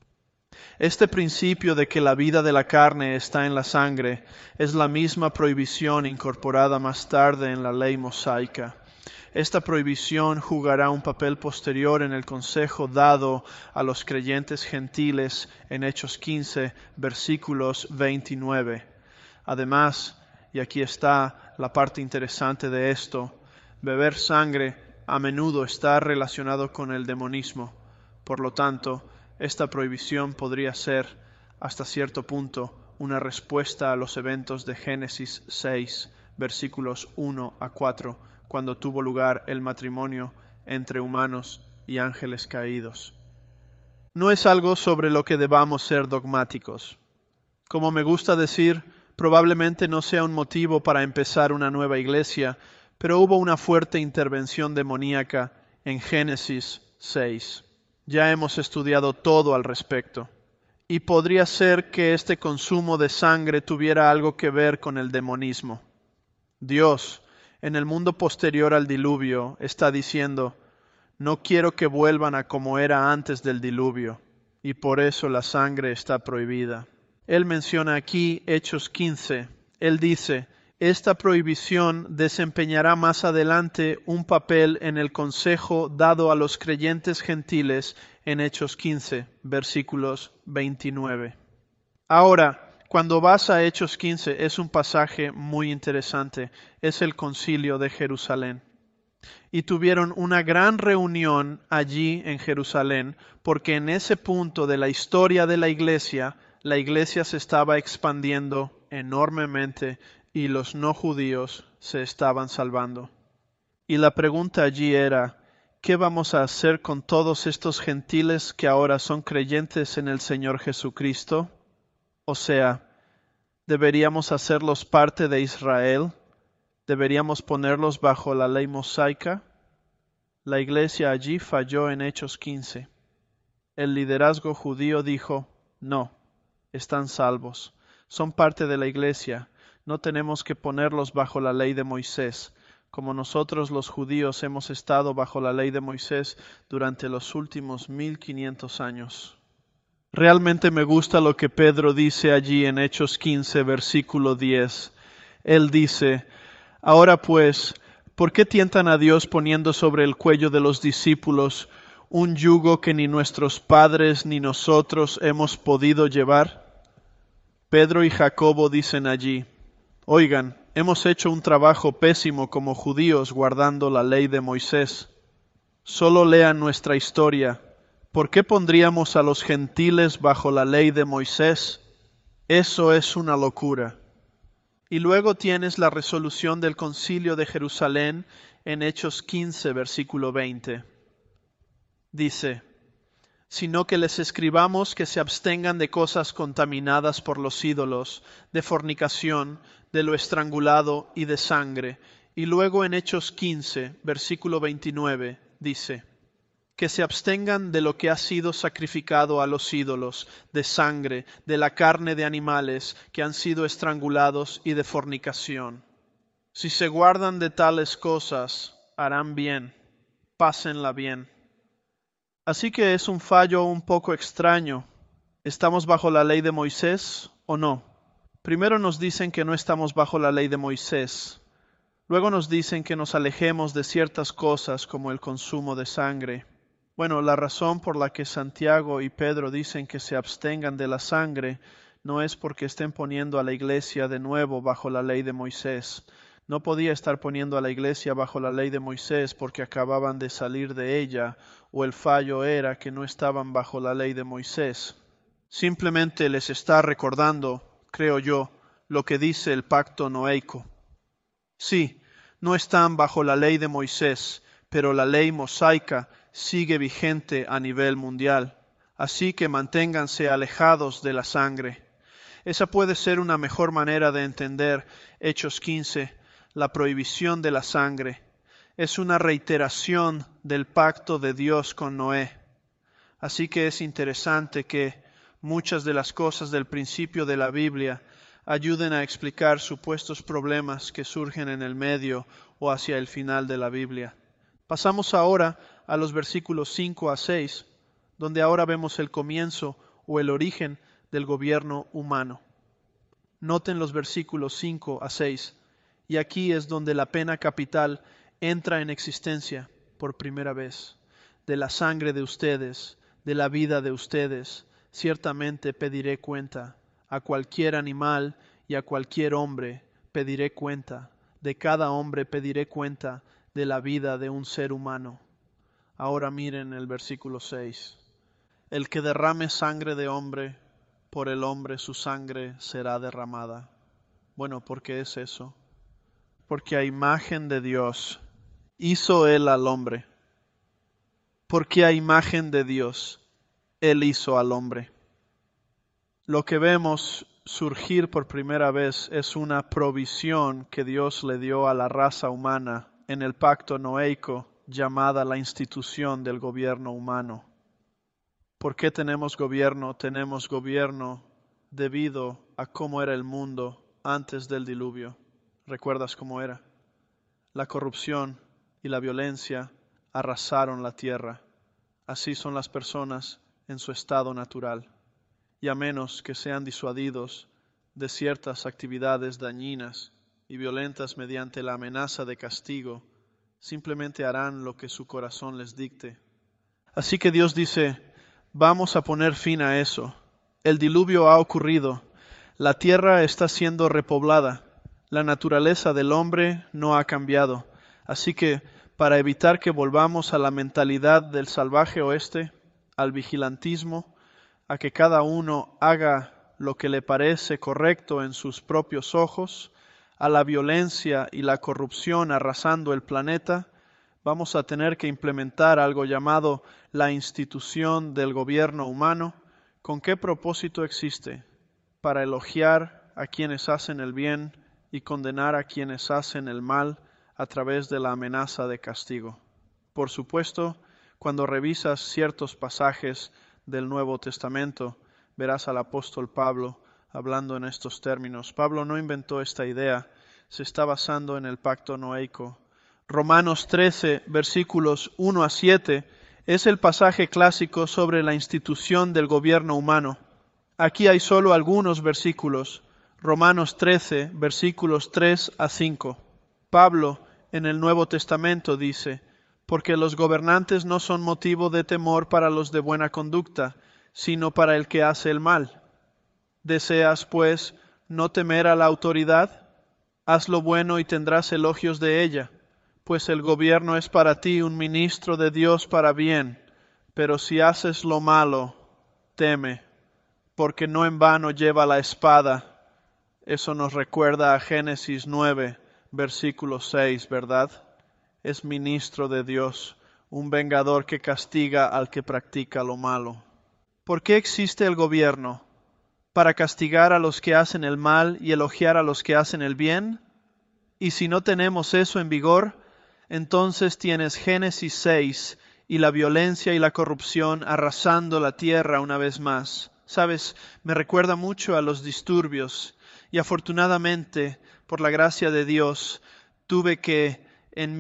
este principio de que la vida de la carne está en la sangre es la misma prohibición incorporada más tarde en la ley mosaica. Esta prohibición jugará un papel posterior en el consejo dado a los creyentes gentiles en Hechos 15, versículos 29. Además, y aquí está la parte interesante de esto, beber sangre a menudo está relacionado con el demonismo. Por lo tanto, esta prohibición podría ser, hasta cierto punto, una respuesta a los eventos de Génesis 6, versículos 1 a 4, cuando tuvo lugar el matrimonio entre humanos y ángeles caídos. No es algo sobre lo que debamos ser dogmáticos. Como me gusta decir, probablemente no sea un motivo para empezar una nueva iglesia, pero hubo una fuerte intervención demoníaca en Génesis 6. Ya hemos estudiado todo al respecto. Y podría ser que este consumo de sangre tuviera algo que ver con el demonismo. Dios, en el mundo posterior al diluvio, está diciendo, no quiero que vuelvan a como era antes del diluvio, y por eso la sangre está prohibida. Él menciona aquí Hechos 15. Él dice, esta prohibición desempeñará más adelante un papel en el consejo dado a los creyentes gentiles en Hechos 15, versículos 29. Ahora, cuando vas a Hechos 15, es un pasaje muy interesante. Es el Concilio de Jerusalén. Y tuvieron una gran reunión allí en Jerusalén, porque en ese punto de la historia de la iglesia se estaba expandiendo enormemente y los no judíos se estaban salvando. Y la pregunta allí era, ¿qué vamos a hacer con todos estos gentiles que ahora son creyentes en el Señor Jesucristo? O sea, ¿deberíamos hacerlos parte de Israel? ¿Deberíamos ponerlos bajo la ley mosaica? La iglesia allí falló en Hechos 15. El liderazgo judío dijo, no, están salvos, son parte de la iglesia, no tenemos que ponerlos bajo la ley de Moisés, como nosotros los judíos hemos estado bajo la ley de Moisés durante los últimos 1500 años. Realmente me gusta lo que Pedro dice allí en Hechos 15, versículo 10. Él dice, ahora pues, ¿por qué tientan a Dios poniendo sobre el cuello de los discípulos un yugo que ni nuestros padres ni nosotros hemos podido llevar? Pedro y Jacobo dicen allí, oigan, hemos hecho un trabajo pésimo como judíos guardando la ley de Moisés. Solo lean nuestra historia. ¿Por qué pondríamos a los gentiles bajo la ley de Moisés? Eso es una locura. Y luego tienes la resolución del Concilio de Jerusalén en Hechos 15, versículo 20. Dice, sino que les escribamos que se abstengan de cosas contaminadas por los ídolos, de fornicación, de lo estrangulado y de sangre. Y luego en Hechos 15, versículo 29, dice, que se abstengan de lo que ha sido sacrificado a los ídolos, de sangre, de la carne de animales que han sido estrangulados y de fornicación. Si se guardan de tales cosas, harán bien, pásenla bien. Así que es un fallo un poco extraño. ¿Estamos bajo la ley de Moisés o no? Primero nos dicen que no estamos bajo la ley de Moisés. Luego nos dicen que nos alejemos de ciertas cosas como el consumo de sangre. Bueno, la razón por la que Santiago y Pedro dicen que se abstengan de la sangre no es porque estén poniendo a la iglesia de nuevo bajo la ley de Moisés. No podía estar poniendo a la iglesia bajo la ley de Moisés porque acababan de salir de ella, o el fallo era que no estaban bajo la ley de Moisés. Simplemente les está recordando, creo yo, lo que dice el pacto noéico. Sí, no están bajo la ley de Moisés, pero la ley mosaica sigue vigente a nivel mundial, así que manténganse alejados de la sangre. Esa puede ser una mejor manera de entender Hechos 15, la prohibición de la sangre. Es una reiteración del pacto de Dios con Noé. Así que es interesante que muchas de las cosas del principio de la Biblia ayuden a explicar supuestos problemas que surgen en el medio o hacia el final de la Biblia. Pasamos ahora a los versículos 5 a 6, donde ahora vemos el comienzo o el origen del gobierno humano. Noten los versículos 5 a 6, y aquí es donde la pena capital entra en existencia por primera vez. De la sangre de ustedes, de la vida de ustedes, ciertamente pediré cuenta. A cualquier animal y a cualquier hombre pediré cuenta. De cada hombre pediré cuenta de la vida de un ser humano. Ahora miren el versículo 6. El que derrame sangre de hombre, por el hombre su sangre será derramada. Bueno, ¿por qué es eso? Porque a imagen de Dios hizo Él al hombre. Porque a imagen de Dios Él hizo al hombre. Lo que vemos surgir por primera vez es una provisión que Dios le dio a la raza humana en el pacto noéico, llamada la institución del gobierno humano. ¿Por qué tenemos gobierno? Tenemos gobierno debido a cómo era el mundo antes del diluvio. ¿Recuerdas cómo era? La corrupción y la violencia arrasaron la tierra. Así son las personas en su estado natural. Y a menos que sean disuadidos de ciertas actividades dañinas y violentas mediante la amenaza de castigo, simplemente harán lo que su corazón les dicte. Así que Dios dice, vamos a poner fin a eso. El diluvio ha ocurrido. La tierra está siendo repoblada. La naturaleza del hombre no ha cambiado. Así que para evitar que volvamos a la mentalidad del salvaje oeste, al vigilantismo, a que cada uno haga lo que le parece correcto en sus propios ojos, a la violencia y la corrupción arrasando el planeta, vamos a tener que implementar algo llamado la institución del gobierno humano. ¿Con qué propósito existe? Para elogiar a quienes hacen el bien y condenar a quienes hacen el mal a través de la amenaza de castigo. Por supuesto, cuando revisas ciertos pasajes del Nuevo Testamento, verás al apóstol Pablo hablando en estos términos. Pablo no inventó esta idea, se está basando en el pacto noéico. Romanos 13, versículos 1 a 7, es el pasaje clásico sobre la institución del gobierno humano. Aquí hay solo algunos versículos. Romanos 13, versículos 3 a 5. Pablo, en el Nuevo Testamento, dice: porque los gobernantes no son motivo de temor para los de buena conducta, sino para el que hace el mal. ¿Deseas, pues, no temer a la autoridad? Haz lo bueno y tendrás elogios de ella, pues el gobierno es para ti un ministro de Dios para bien. Pero si haces lo malo, teme, porque no en vano lleva la espada. Eso nos recuerda a Génesis 9, versículo 6, ¿verdad? Es ministro de Dios, un vengador que castiga al que practica lo malo. ¿Por qué existe el gobierno? ¿Para castigar a los que hacen el mal y elogiar a los que hacen el bien? Y si no tenemos eso en vigor, entonces tienes Génesis 6 y la violencia y la corrupción arrasando la tierra una vez más. Sabes, me recuerda mucho a los disturbios, y afortunadamente, por la gracia de Dios, tuve que en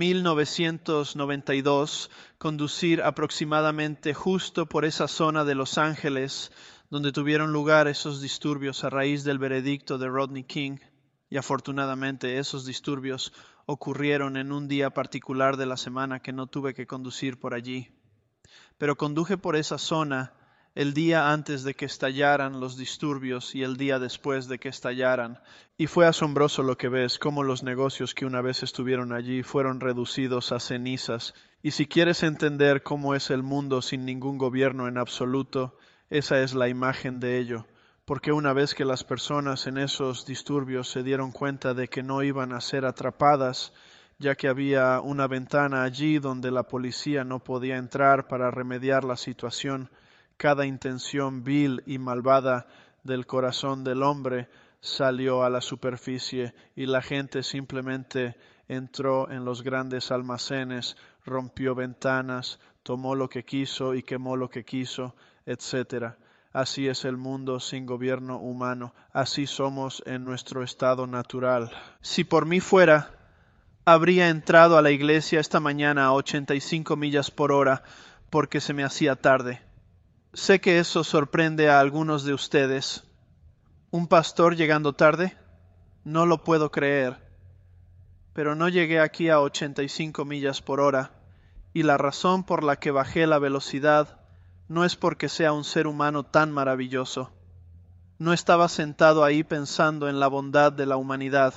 1992 conducir aproximadamente justo por esa zona de Los Ángeles donde tuvieron lugar esos disturbios a raíz del veredicto de Rodney King. Y afortunadamente esos disturbios ocurrieron en un día particular de la semana que no tuve que conducir por allí. Pero conduje por esa zona el día antes de que estallaran los disturbios y el día después de que estallaran. Y fue asombroso lo que ves, cómo los negocios que una vez estuvieron allí fueron reducidos a cenizas. Y si quieres entender cómo es el mundo sin ningún gobierno en absoluto, esa es la imagen de ello. Porque una vez que las personas en esos disturbios se dieron cuenta de que no iban a ser atrapadas, ya que había una ventana allí donde la policía no podía entrar para remediar la situación, cada intención vil y malvada del corazón del hombre salió a la superficie y la gente simplemente entró en los grandes almacenes, rompió ventanas, tomó lo que quiso y quemó lo que quiso, etc. Así es el mundo sin gobierno humano, así somos en nuestro estado natural. Si por mí fuera, habría entrado a la iglesia esta mañana a 85 millas por hora porque se me hacía tarde. Sé que eso sorprende a algunos de ustedes. ¿Un pastor llegando tarde? No lo puedo creer. Pero no llegué aquí a 85 millas por hora, y la razón por la que bajé la velocidad no es porque sea un ser humano tan maravilloso. No estaba sentado ahí pensando en la bondad de la humanidad.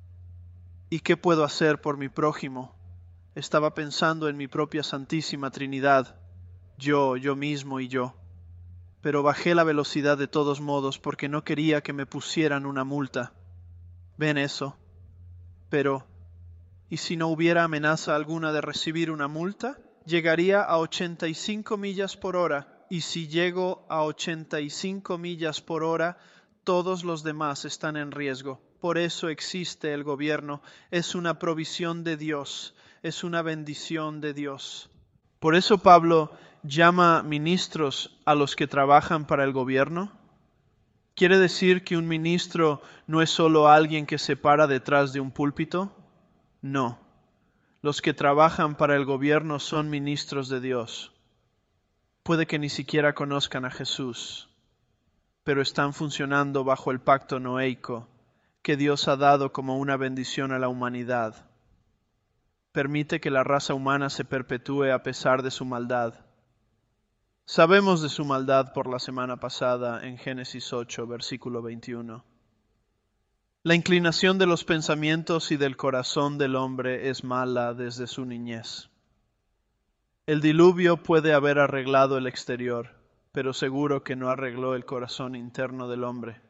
¿Y qué puedo hacer por mi prójimo? Estaba pensando en mi propia Santísima Trinidad, yo mismo y yo. Pero bajé la velocidad de todos modos porque no quería que me pusieran una multa. ¿Ven eso? Pero, ¿y si no hubiera amenaza alguna de recibir una multa? Llegaría a 85 millas por hora, y si llego a 85 millas por hora, todos los demás están en riesgo. Por eso existe el gobierno. Es una provisión de Dios, es una bendición de Dios. Por eso Pablo llama ministros a los que trabajan para el gobierno. ¿Quiere decir que un ministro no es solo alguien que se para detrás de un púlpito? No. Los que trabajan para el gobierno son ministros de Dios. Puede que ni siquiera conozcan a Jesús, pero están funcionando bajo el pacto noéico que Dios ha dado como una bendición a la humanidad. Permite que la raza humana se perpetúe a pesar de su maldad. Sabemos de su maldad por la semana pasada en Génesis 8, versículo 21. La inclinación de los pensamientos y del corazón del hombre es mala desde su niñez. El diluvio puede haber arreglado el exterior, pero seguro que no arregló el corazón interno del hombre.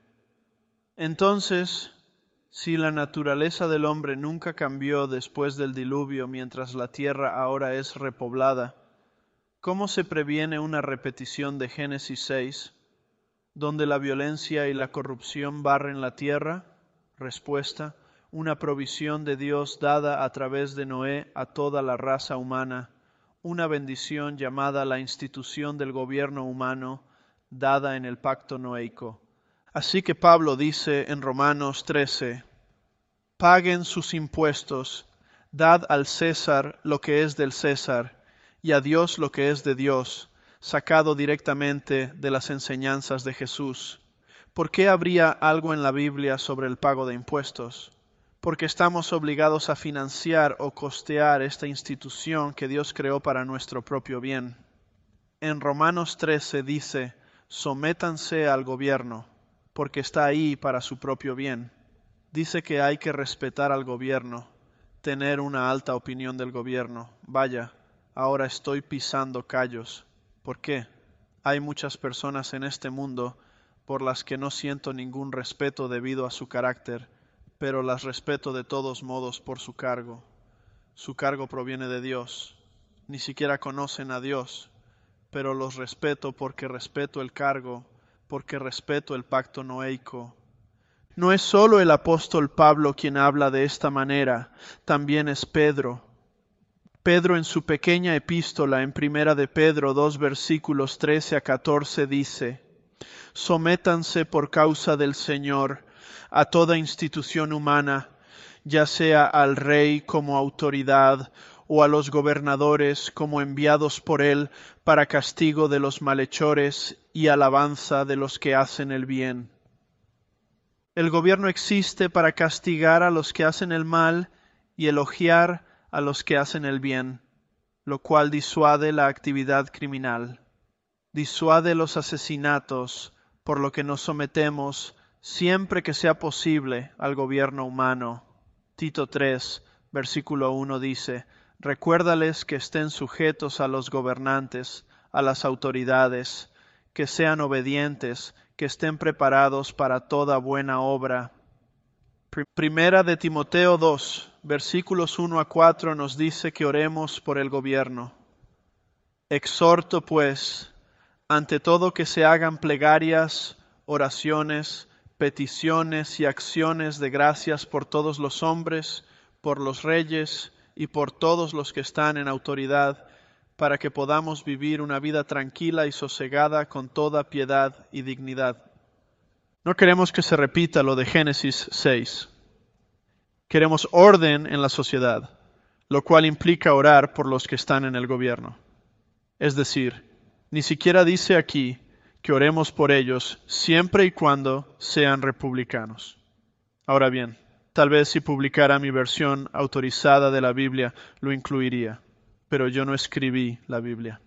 Entonces, si la naturaleza del hombre nunca cambió después del diluvio mientras la tierra ahora es repoblada, ¿cómo se previene una repetición de Génesis 6, donde la violencia y la corrupción barren la tierra? Respuesta: una provisión de Dios dada a través de Noé a toda la raza humana, una bendición llamada la institución del gobierno humano, dada en el pacto noéico. Así que Pablo dice en Romanos 13, paguen sus impuestos, dad al César lo que es del César, y a Dios lo que es de Dios, sacado directamente de las enseñanzas de Jesús. ¿Por qué habría algo en la Biblia sobre el pago de impuestos? Porque estamos obligados a financiar o costear esta institución que Dios creó para nuestro propio bien. En Romanos 13 dice, sométanse al gobierno, porque está ahí para su propio bien. Dice que hay que respetar al gobierno, tener una alta opinión del gobierno. Vaya, ahora estoy pisando callos. ¿Por qué? Hay muchas personas en este mundo por las que no siento ningún respeto debido a su carácter, pero las respeto de todos modos por su cargo. Su cargo proviene de Dios. Ni siquiera conocen a Dios, pero los respeto porque respeto el cargo, porque respeto el pacto noéico. No es solo el apóstol Pablo quien habla de esta manera, también es Pedro. Pedro en su pequeña epístola en Primera de Pedro 2 versículos 13 a 14 dice, sométanse por causa del Señor a toda institución humana, ya sea al rey como autoridad o a los gobernadores como enviados por él para castigo de los malhechores y alabanza de los que hacen el bien. El gobierno existe para castigar a los que hacen el mal y elogiar a los que hacen el bien, lo cual disuade la actividad criminal. Disuade los asesinatos, por lo que nos sometemos, siempre que sea posible, al gobierno humano. Tito 3, versículo 1 dice, recuérdales que estén sujetos a los gobernantes, a las autoridades, que sean obedientes, que estén preparados para toda buena obra. Primera de Timoteo 2, versículos 1 a 4 nos dice que oremos por el gobierno. Exhorto, pues, ante todo que se hagan plegarias, oraciones, peticiones y acciones de gracias por todos los hombres, por los reyes y por todos los que están en autoridad, para que podamos vivir una vida tranquila y sosegada con toda piedad y dignidad. No queremos que se repita lo de Génesis 6. Queremos orden en la sociedad, lo cual implica orar por los que están en el gobierno. Es decir, ni siquiera dice aquí que oremos por ellos siempre y cuando sean republicanos. Ahora bien, tal vez si publicara mi versión autorizada de la Biblia lo incluiría, pero yo no escribí la Biblia.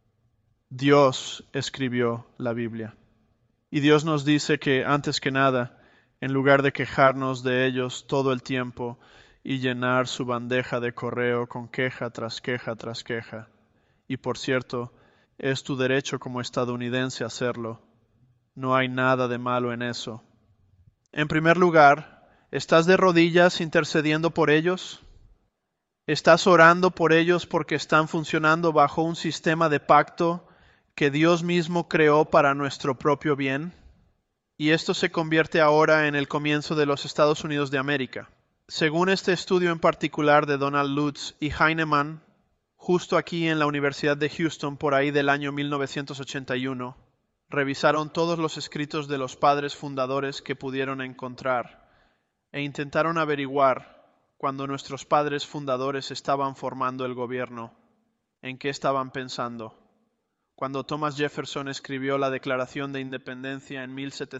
Dios escribió la Biblia. Y Dios nos dice que, antes que nada, en lugar de quejarnos de ellos todo el tiempo y llenar su bandeja de correo con queja tras queja tras queja, y por cierto, es tu derecho como estadounidense hacerlo, no hay nada de malo en eso. En primer lugar, ¿estás de rodillas intercediendo por ellos? ¿Estás orando por ellos porque están funcionando bajo un sistema de pacto que Dios mismo creó para nuestro propio bien? Y esto se convierte ahora en el comienzo de los Estados Unidos de América. Según este estudio en particular de Donald Lutz y Heinemann, justo aquí en la Universidad de Houston por ahí del año 1981, revisaron todos los escritos de los padres fundadores que pudieron encontrar e intentaron averiguar, cuando nuestros padres fundadores estaban formando el gobierno, en qué estaban pensando. Cuando Thomas Jefferson escribió la Declaración de Independencia en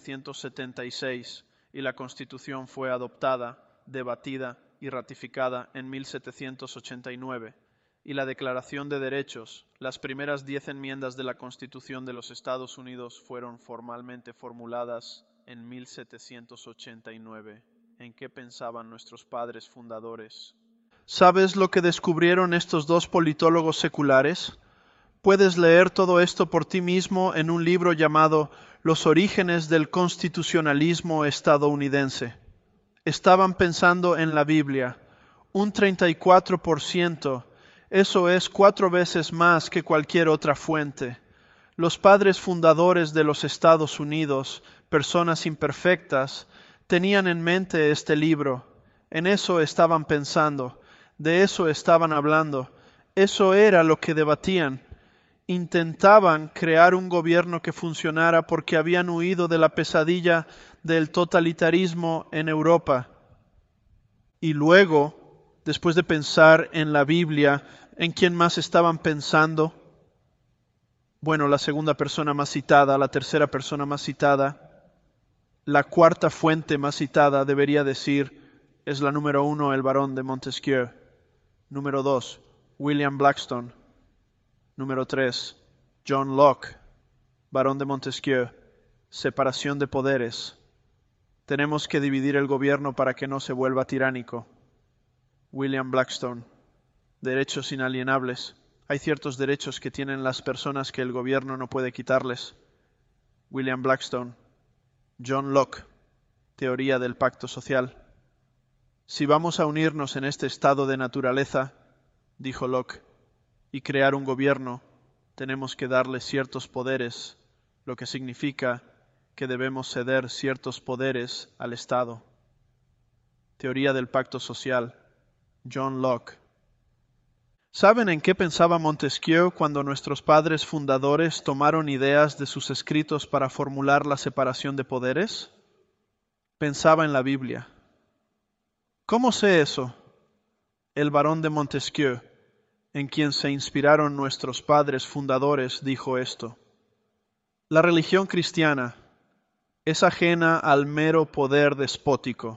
1776 y la Constitución fue adoptada, debatida y ratificada en 1789, y la Declaración de Derechos, las primeras 10 enmiendas de la Constitución de los Estados Unidos fueron formalmente formuladas en 1789. en qué pensaban nuestros padres fundadores. ¿Sabes lo que descubrieron estos dos politólogos seculares? Puedes leer todo esto por ti mismo en un libro llamado Los orígenes del constitucionalismo estadounidense. Estaban pensando en la Biblia. Un 34%, eso es 4 veces más que cualquier otra fuente. Los padres fundadores de los Estados Unidos, personas imperfectas, tenían en mente este libro. En eso estaban pensando, de eso estaban hablando. Eso era lo que debatían. Intentaban crear un gobierno que funcionara porque habían huido de la pesadilla del totalitarismo en Europa. Y luego, después de pensar en la Biblia, ¿en quién más estaban pensando? Bueno, la segunda persona más citada, la tercera persona más citada, la cuarta fuente más citada debería decir, es la número 1, el Barón de Montesquieu. Número 2, William Blackstone. Número 3, John Locke, Barón de Montesquieu. Separación de poderes. Tenemos que dividir el gobierno para que no se vuelva tiránico. William Blackstone. Derechos inalienables. Hay ciertos derechos que tienen las personas que el gobierno no puede quitarles. William Blackstone. John Locke. Teoría del pacto social. Si vamos a unirnos en este estado de naturaleza, dijo Locke, y crear un gobierno, tenemos que darle ciertos poderes, lo que significa que debemos ceder ciertos poderes al Estado. Teoría del pacto social. John Locke. ¿Saben en qué pensaba Montesquieu cuando nuestros padres fundadores tomaron ideas de sus escritos para formular la separación de poderes? Pensaba en la Biblia. ¿Cómo sé eso? El Barón de Montesquieu, en quien se inspiraron nuestros padres fundadores, dijo esto. La religión cristiana es ajena al mero poder despótico.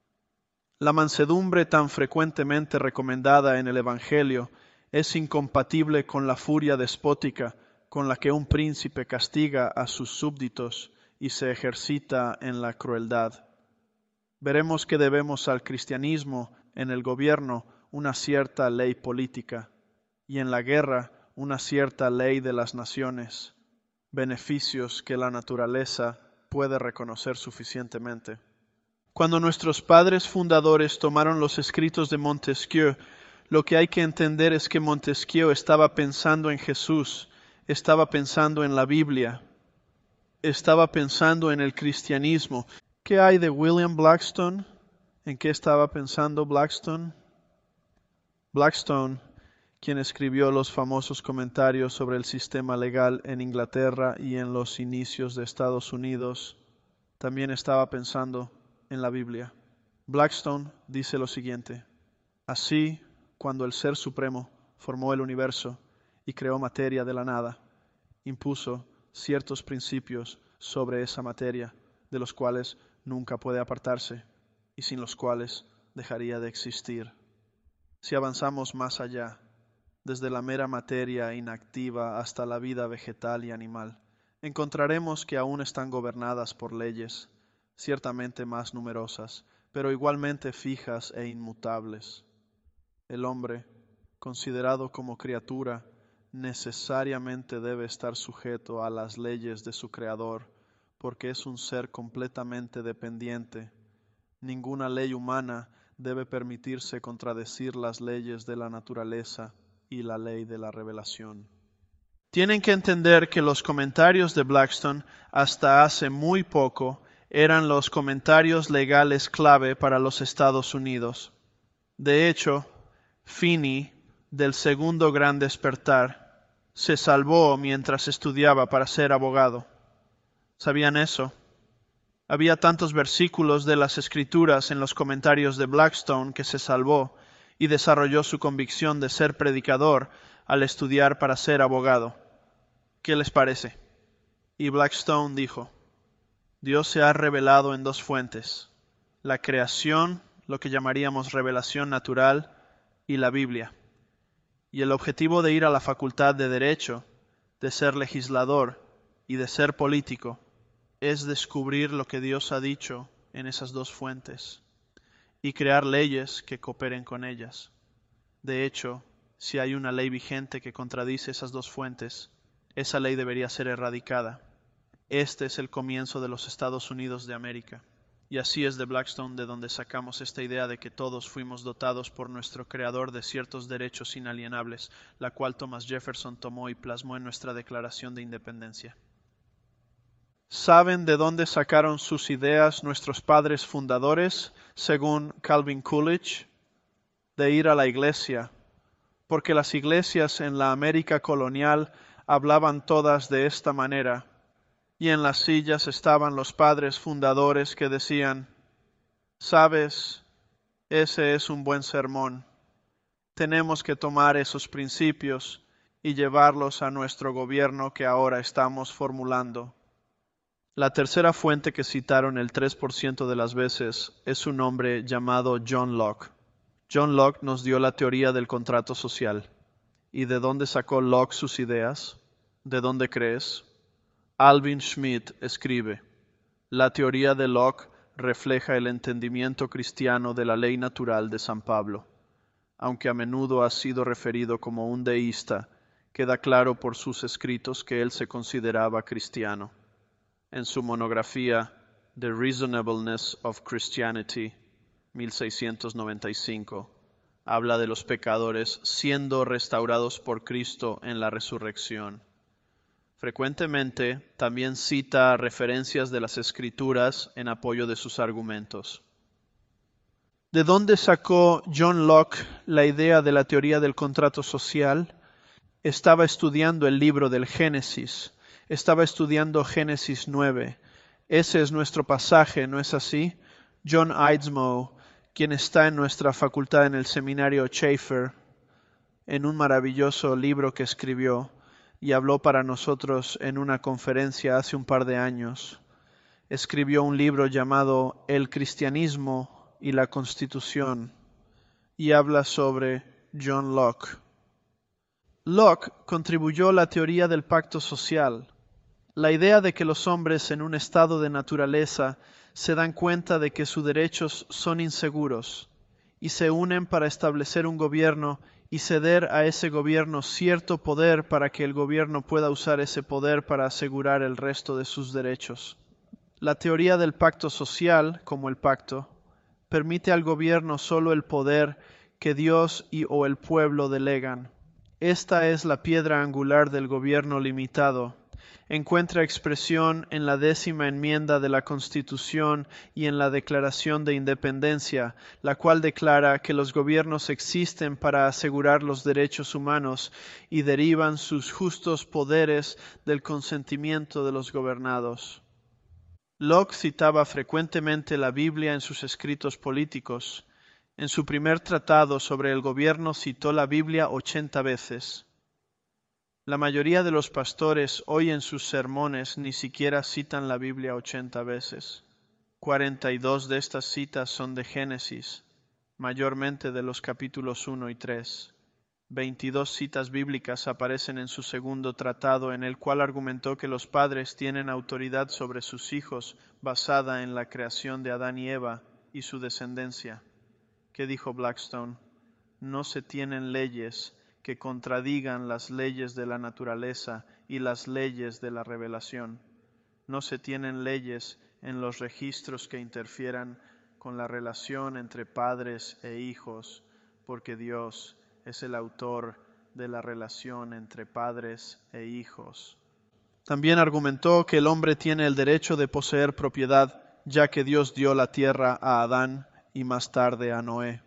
La mansedumbre tan frecuentemente recomendada en el Evangelio es incompatible con la furia despótica con la que un príncipe castiga a sus súbditos y se ejercita en la crueldad. Veremos que debemos al cristianismo en el gobierno una cierta ley política y en la guerra una cierta ley de las naciones, beneficios que la naturaleza puede reconocer suficientemente. Cuando nuestros padres fundadores tomaron los escritos de Montesquieu, lo que hay que entender es que Montesquieu estaba pensando en Jesús, estaba pensando en la Biblia, estaba pensando en el cristianismo. ¿Qué hay de William Blackstone? ¿En qué estaba pensando Blackstone? Blackstone, quien escribió los famosos comentarios sobre el sistema legal en Inglaterra y en los inicios de Estados Unidos, también estaba pensando en la Biblia. Blackstone dice lo siguiente: así, cuando el Ser Supremo formó el universo y creó materia de la nada, impuso ciertos principios sobre esa materia, de los cuales nunca puede apartarse y sin los cuales dejaría de existir. Si avanzamos más allá, desde la mera materia inactiva hasta la vida vegetal y animal, encontraremos que aún están gobernadas por leyes, ciertamente más numerosas, pero igualmente fijas e inmutables. El hombre, considerado como criatura, necesariamente debe estar sujeto a las leyes de su Creador, porque es un ser completamente dependiente. Ninguna ley humana debe permitirse contradecir las leyes de la naturaleza y la ley de la revelación. Tienen que entender que los comentarios de Blackstone hasta hace muy poco eran los comentarios legales clave para los Estados Unidos. De hecho, Finney, del Segundo Gran Despertar, se salvó mientras estudiaba para ser abogado. ¿Sabían eso? Había tantos versículos de las Escrituras en los comentarios de Blackstone que se salvó y desarrolló su convicción de ser predicador al estudiar para ser abogado. ¿Qué les parece? Y Blackstone dijo: Dios se ha revelado en dos fuentes, la creación, lo que llamaríamos revelación natural, y la Biblia. Y el objetivo de ir a la facultad de Derecho, de ser legislador y de ser político, es descubrir lo que Dios ha dicho en esas dos fuentes. y crear leyes que cooperen con ellas. De hecho, si hay una ley vigente que contradice esas dos fuentes, esa ley debería ser erradicada. Este es el comienzo de los Estados Unidos de América. Y así es de Blackstone de donde sacamos esta idea de que todos fuimos dotados por nuestro Creador de ciertos derechos inalienables, la cual Thomas Jefferson tomó y plasmó en nuestra Declaración de Independencia. ¿Saben de dónde sacaron sus ideas nuestros padres fundadores, según Calvin Coolidge? De ir a la iglesia, porque las iglesias en la América colonial hablaban todas de esta manera. Y en las sillas estaban los padres fundadores que decían, sabes, ese es un buen sermón. Tenemos que tomar esos principios y llevarlos a nuestro gobierno que ahora estamos formulando. La tercera fuente que citaron el 3% de las veces es un hombre llamado John Locke. John Locke nos dio la teoría del contrato social. ¿Y de dónde sacó Locke sus ideas? ¿De dónde crees? Alvin Schmidt escribe, la teoría de Locke refleja el entendimiento cristiano de la ley natural de San Pablo. Aunque a menudo ha sido referido como un deísta, queda claro por sus escritos que él se consideraba cristiano. En su monografía The Reasonableness of Christianity, 1695, habla de los pecadores siendo restaurados por Cristo en la resurrección. Frecuentemente también cita referencias de las Escrituras en apoyo de sus argumentos. ¿De dónde sacó John Locke la idea de la teoría del contrato social? Estaba estudiando el libro del Génesis, estaba estudiando Génesis 9. Ese es nuestro pasaje, ¿no es así? John Eidsmoe, quien está en nuestra facultad en el seminario Schaeffer, en un maravilloso libro que escribió, y habló para nosotros en una conferencia hace un par de años. Escribió un libro llamado El cristianismo y la Constitución y habla sobre John Locke. Locke contribuyó a la teoría del pacto social, la idea de que los hombres en un estado de naturaleza se dan cuenta de que sus derechos son inseguros y se unen para establecer un gobierno y ceder a ese gobierno cierto poder para que el gobierno pueda usar ese poder para asegurar el resto de sus derechos. La teoría del pacto social, como el pacto, permite al gobierno solo el poder que Dios o el pueblo delegan. Esta es la piedra angular del gobierno limitado. Encuentra expresión en la 10ª enmienda de la Constitución y en la Declaración de Independencia, la cual declara que los gobiernos existen para asegurar los derechos humanos y derivan sus justos poderes del consentimiento de los gobernados. Locke citaba frecuentemente la Biblia en sus escritos políticos. En su primer tratado sobre el gobierno citó la Biblia 80 veces. La mayoría de los pastores hoy en sus sermones ni siquiera citan la Biblia 80 veces. 42 de estas citas son de Génesis, mayormente de los capítulos 1 y 3. 22 citas bíblicas aparecen en su segundo tratado, en el cual argumentó que los padres tienen autoridad sobre sus hijos basada en la creación de Adán y Eva y su descendencia. ¿Qué dijo Blackstone? No se tienen leyes que contradigan las leyes de la naturaleza y las leyes de la revelación. No se tienen leyes en los registros que interfieran con la relación entre padres e hijos, porque Dios es el autor de la relación entre padres e hijos. También argumentó que el hombre tiene el derecho de poseer propiedad, ya que Dios dio la tierra a Adán y más tarde a Noé.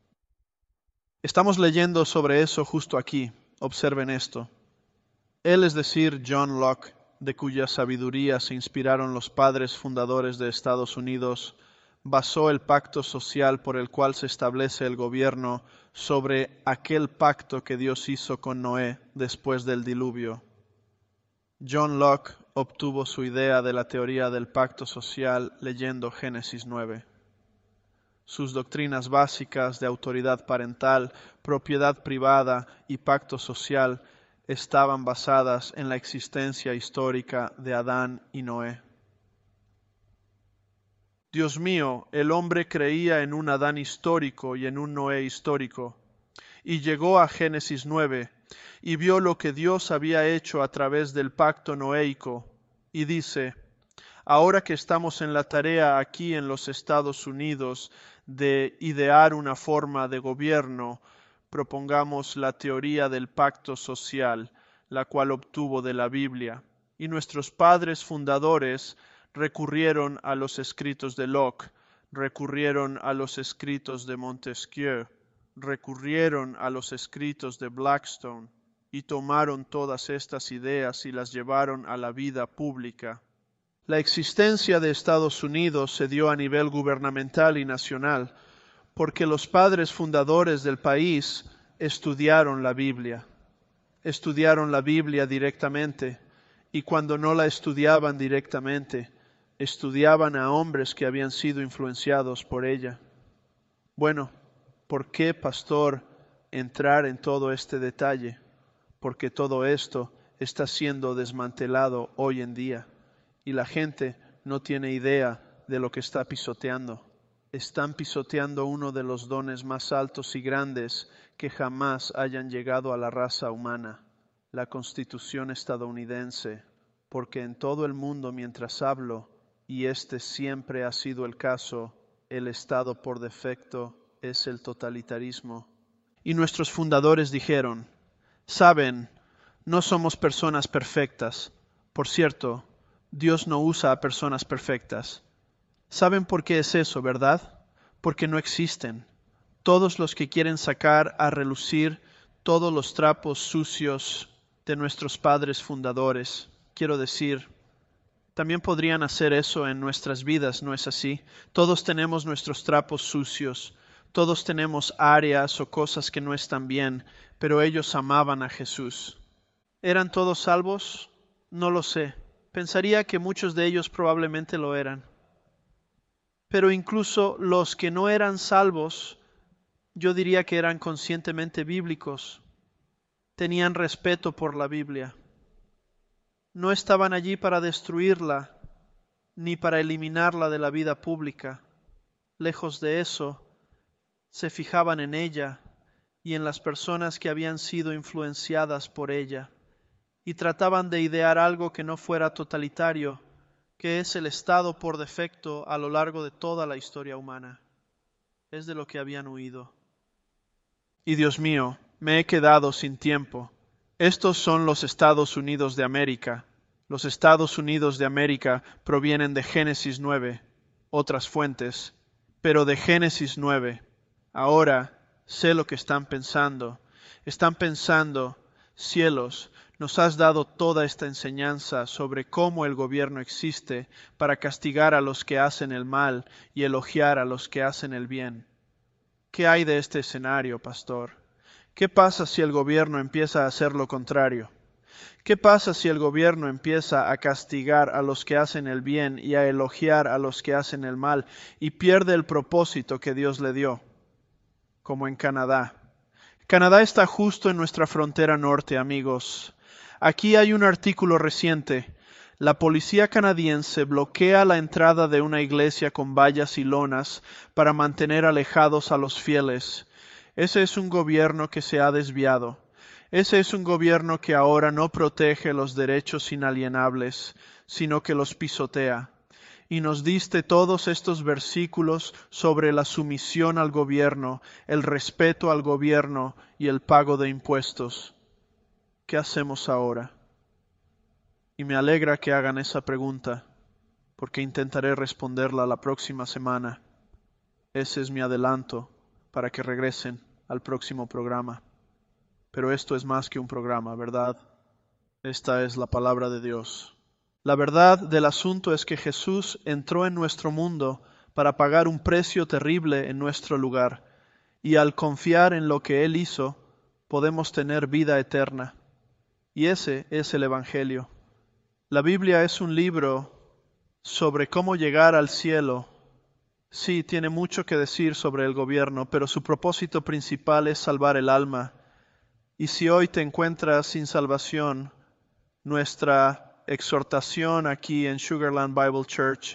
Estamos leyendo sobre eso justo aquí. Observen esto. Él, es decir, John Locke, de cuya sabiduría se inspiraron los padres fundadores de Estados Unidos, basó el pacto social por el cual se establece el gobierno sobre aquel pacto que Dios hizo con Noé después del diluvio. John Locke obtuvo su idea de la teoría del pacto social leyendo Génesis 9. Sus doctrinas básicas de autoridad parental, propiedad privada y pacto social estaban basadas en la existencia histórica de Adán y Noé. Dios mío, el hombre creía en un Adán histórico y en un Noé histórico. Y llegó a Génesis 9 y vio lo que Dios había hecho a través del pacto noéico. Y dice, ahora que estamos en la tarea aquí en los Estados Unidos de idear una forma de gobierno, propongamos la teoría del pacto social, la cual obtuvo de la Biblia. Y nuestros padres fundadores recurrieron a los escritos de Locke, recurrieron a los escritos de Montesquieu, recurrieron a los escritos de Blackstone y tomaron todas estas ideas y las llevaron a la vida pública. La existencia de Estados Unidos se dio a nivel gubernamental y nacional porque los padres fundadores del país estudiaron la Biblia directamente, y cuando no la estudiaban directamente, estudiaban a hombres que habían sido influenciados por ella. Bueno, ¿por qué, pastor, entrar en todo este detalle? Porque todo esto está siendo desmantelado hoy en día y la gente no tiene idea de lo que está pisoteando. Están pisoteando uno de los dones más altos y grandes que jamás hayan llegado a la raza humana, la Constitución estadounidense, porque en todo el mundo mientras hablo, y este siempre ha sido el caso, el estado por defecto es el totalitarismo. Y nuestros fundadores dijeron, saben, no somos personas perfectas. Por cierto, Dios no usa a personas perfectas. ¿Saben por qué es eso, verdad? Porque no existen. Todos los que quieren sacar a relucir todos los trapos sucios de nuestros padres fundadores, quiero decir, también podrían hacer eso en nuestras vidas, ¿no es así? Todos tenemos nuestros trapos sucios, todos tenemos áreas o cosas que no están bien, pero ellos amaban a Jesús. ¿Eran todos salvos? No lo sé. Pensaría que muchos de ellos probablemente lo eran. Pero incluso los que no eran salvos, yo diría que eran conscientemente bíblicos. Tenían respeto por la Biblia. No estaban allí para destruirla, ni para eliminarla de la vida pública. Lejos de eso, se fijaban en ella y en las personas que habían sido influenciadas por ella, y trataban de idear algo que no fuera totalitario, que es el estado por defecto a lo largo de toda la historia humana. Es de lo que habían huido. Y Dios mío, me he quedado sin tiempo. Estos son los Estados Unidos de América. Los Estados Unidos de América provienen de Génesis 9, otras fuentes, pero de Génesis 9. Ahora sé lo que están pensando. Están pensando, cielos, nos has dado toda esta enseñanza sobre cómo el gobierno existe para castigar a los que hacen el mal y elogiar a los que hacen el bien. ¿Qué hay de este escenario, pastor? ¿Qué pasa si el gobierno empieza a hacer lo contrario? ¿Qué pasa si el gobierno empieza a castigar a los que hacen el bien y a elogiar a los que hacen el mal y pierde el propósito que Dios le dio? Como en Canadá. Canadá está justo en nuestra frontera norte, amigos. Aquí hay un artículo reciente. La policía canadiense bloquea la entrada de una iglesia con vallas y lonas para mantener alejados a los fieles. Ese es un gobierno que se ha desviado. Ese es un gobierno que ahora no protege los derechos inalienables, sino que los pisotea. Y nos diste todos estos versículos sobre la sumisión al gobierno, el respeto al gobierno y el pago de impuestos. ¿Qué hacemos ahora? Y me alegra que hagan esa pregunta, porque intentaré responderla la próxima semana. Ese es mi adelanto para que regresen al próximo programa. Pero esto es más que un programa, ¿verdad? Esta es la palabra de Dios. La verdad del asunto es que Jesús entró en nuestro mundo para pagar un precio terrible en nuestro lugar, y al confiar en lo que Él hizo, podemos tener vida eterna. Y ese es el Evangelio. La Biblia es un libro sobre cómo llegar al cielo. Sí, tiene mucho que decir sobre el gobierno, pero su propósito principal es salvar el alma. Y si hoy te encuentras sin salvación, nuestra exhortación aquí en Sugarland Bible Church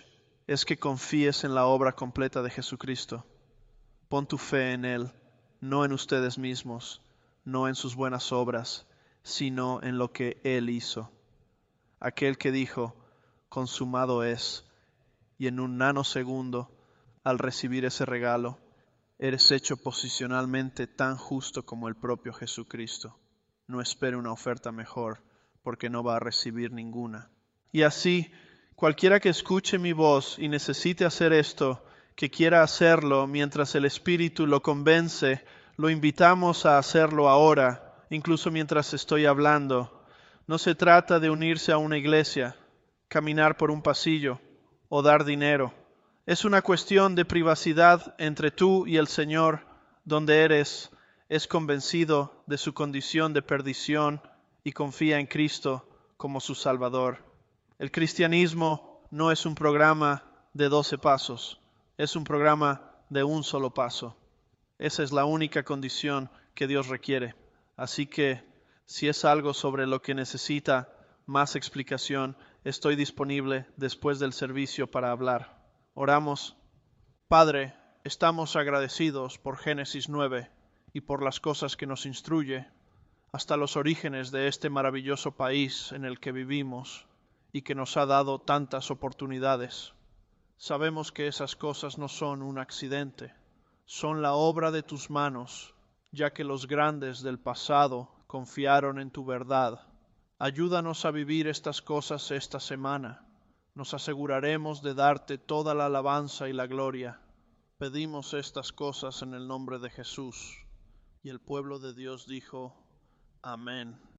es que confíes en la obra completa de Jesucristo. Pon tu fe en Él, no en ustedes mismos, no en sus buenas obras, sino en lo que Él hizo. Aquel que dijo, consumado es, y en un nanosegundo, al recibir ese regalo, eres hecho posicionalmente tan justo como el propio Jesucristo. No espere una oferta mejor, porque no va a recibir ninguna. Y así, cualquiera que escuche mi voz y necesite hacer esto, que quiera hacerlo mientras el Espíritu lo convence, lo invitamos a hacerlo ahora, incluso mientras estoy hablando. No se trata de unirse a una iglesia, caminar por un pasillo o dar dinero. Es una cuestión de privacidad entre tú y el Señor, donde es convencido de su condición de perdición y confía en Cristo como su Salvador. El cristianismo no es un programa de 12 pasos, es un programa de un solo paso. Esa es la única condición que Dios requiere. Así que, si es algo sobre lo que necesita más explicación, estoy disponible después del servicio para hablar. Oramos. Padre, estamos agradecidos por Génesis 9 y por las cosas que nos instruye, hasta los orígenes de este maravilloso país en el que vivimos y que nos ha dado tantas oportunidades. Sabemos que esas cosas no son un accidente, son la obra de tus manos, ya que los grandes del pasado confiaron en tu verdad. Ayúdanos a vivir estas cosas esta semana. Nos aseguraremos de darte toda la alabanza y la gloria. Pedimos estas cosas en el nombre de Jesús. Y el pueblo de Dios dijo, amén.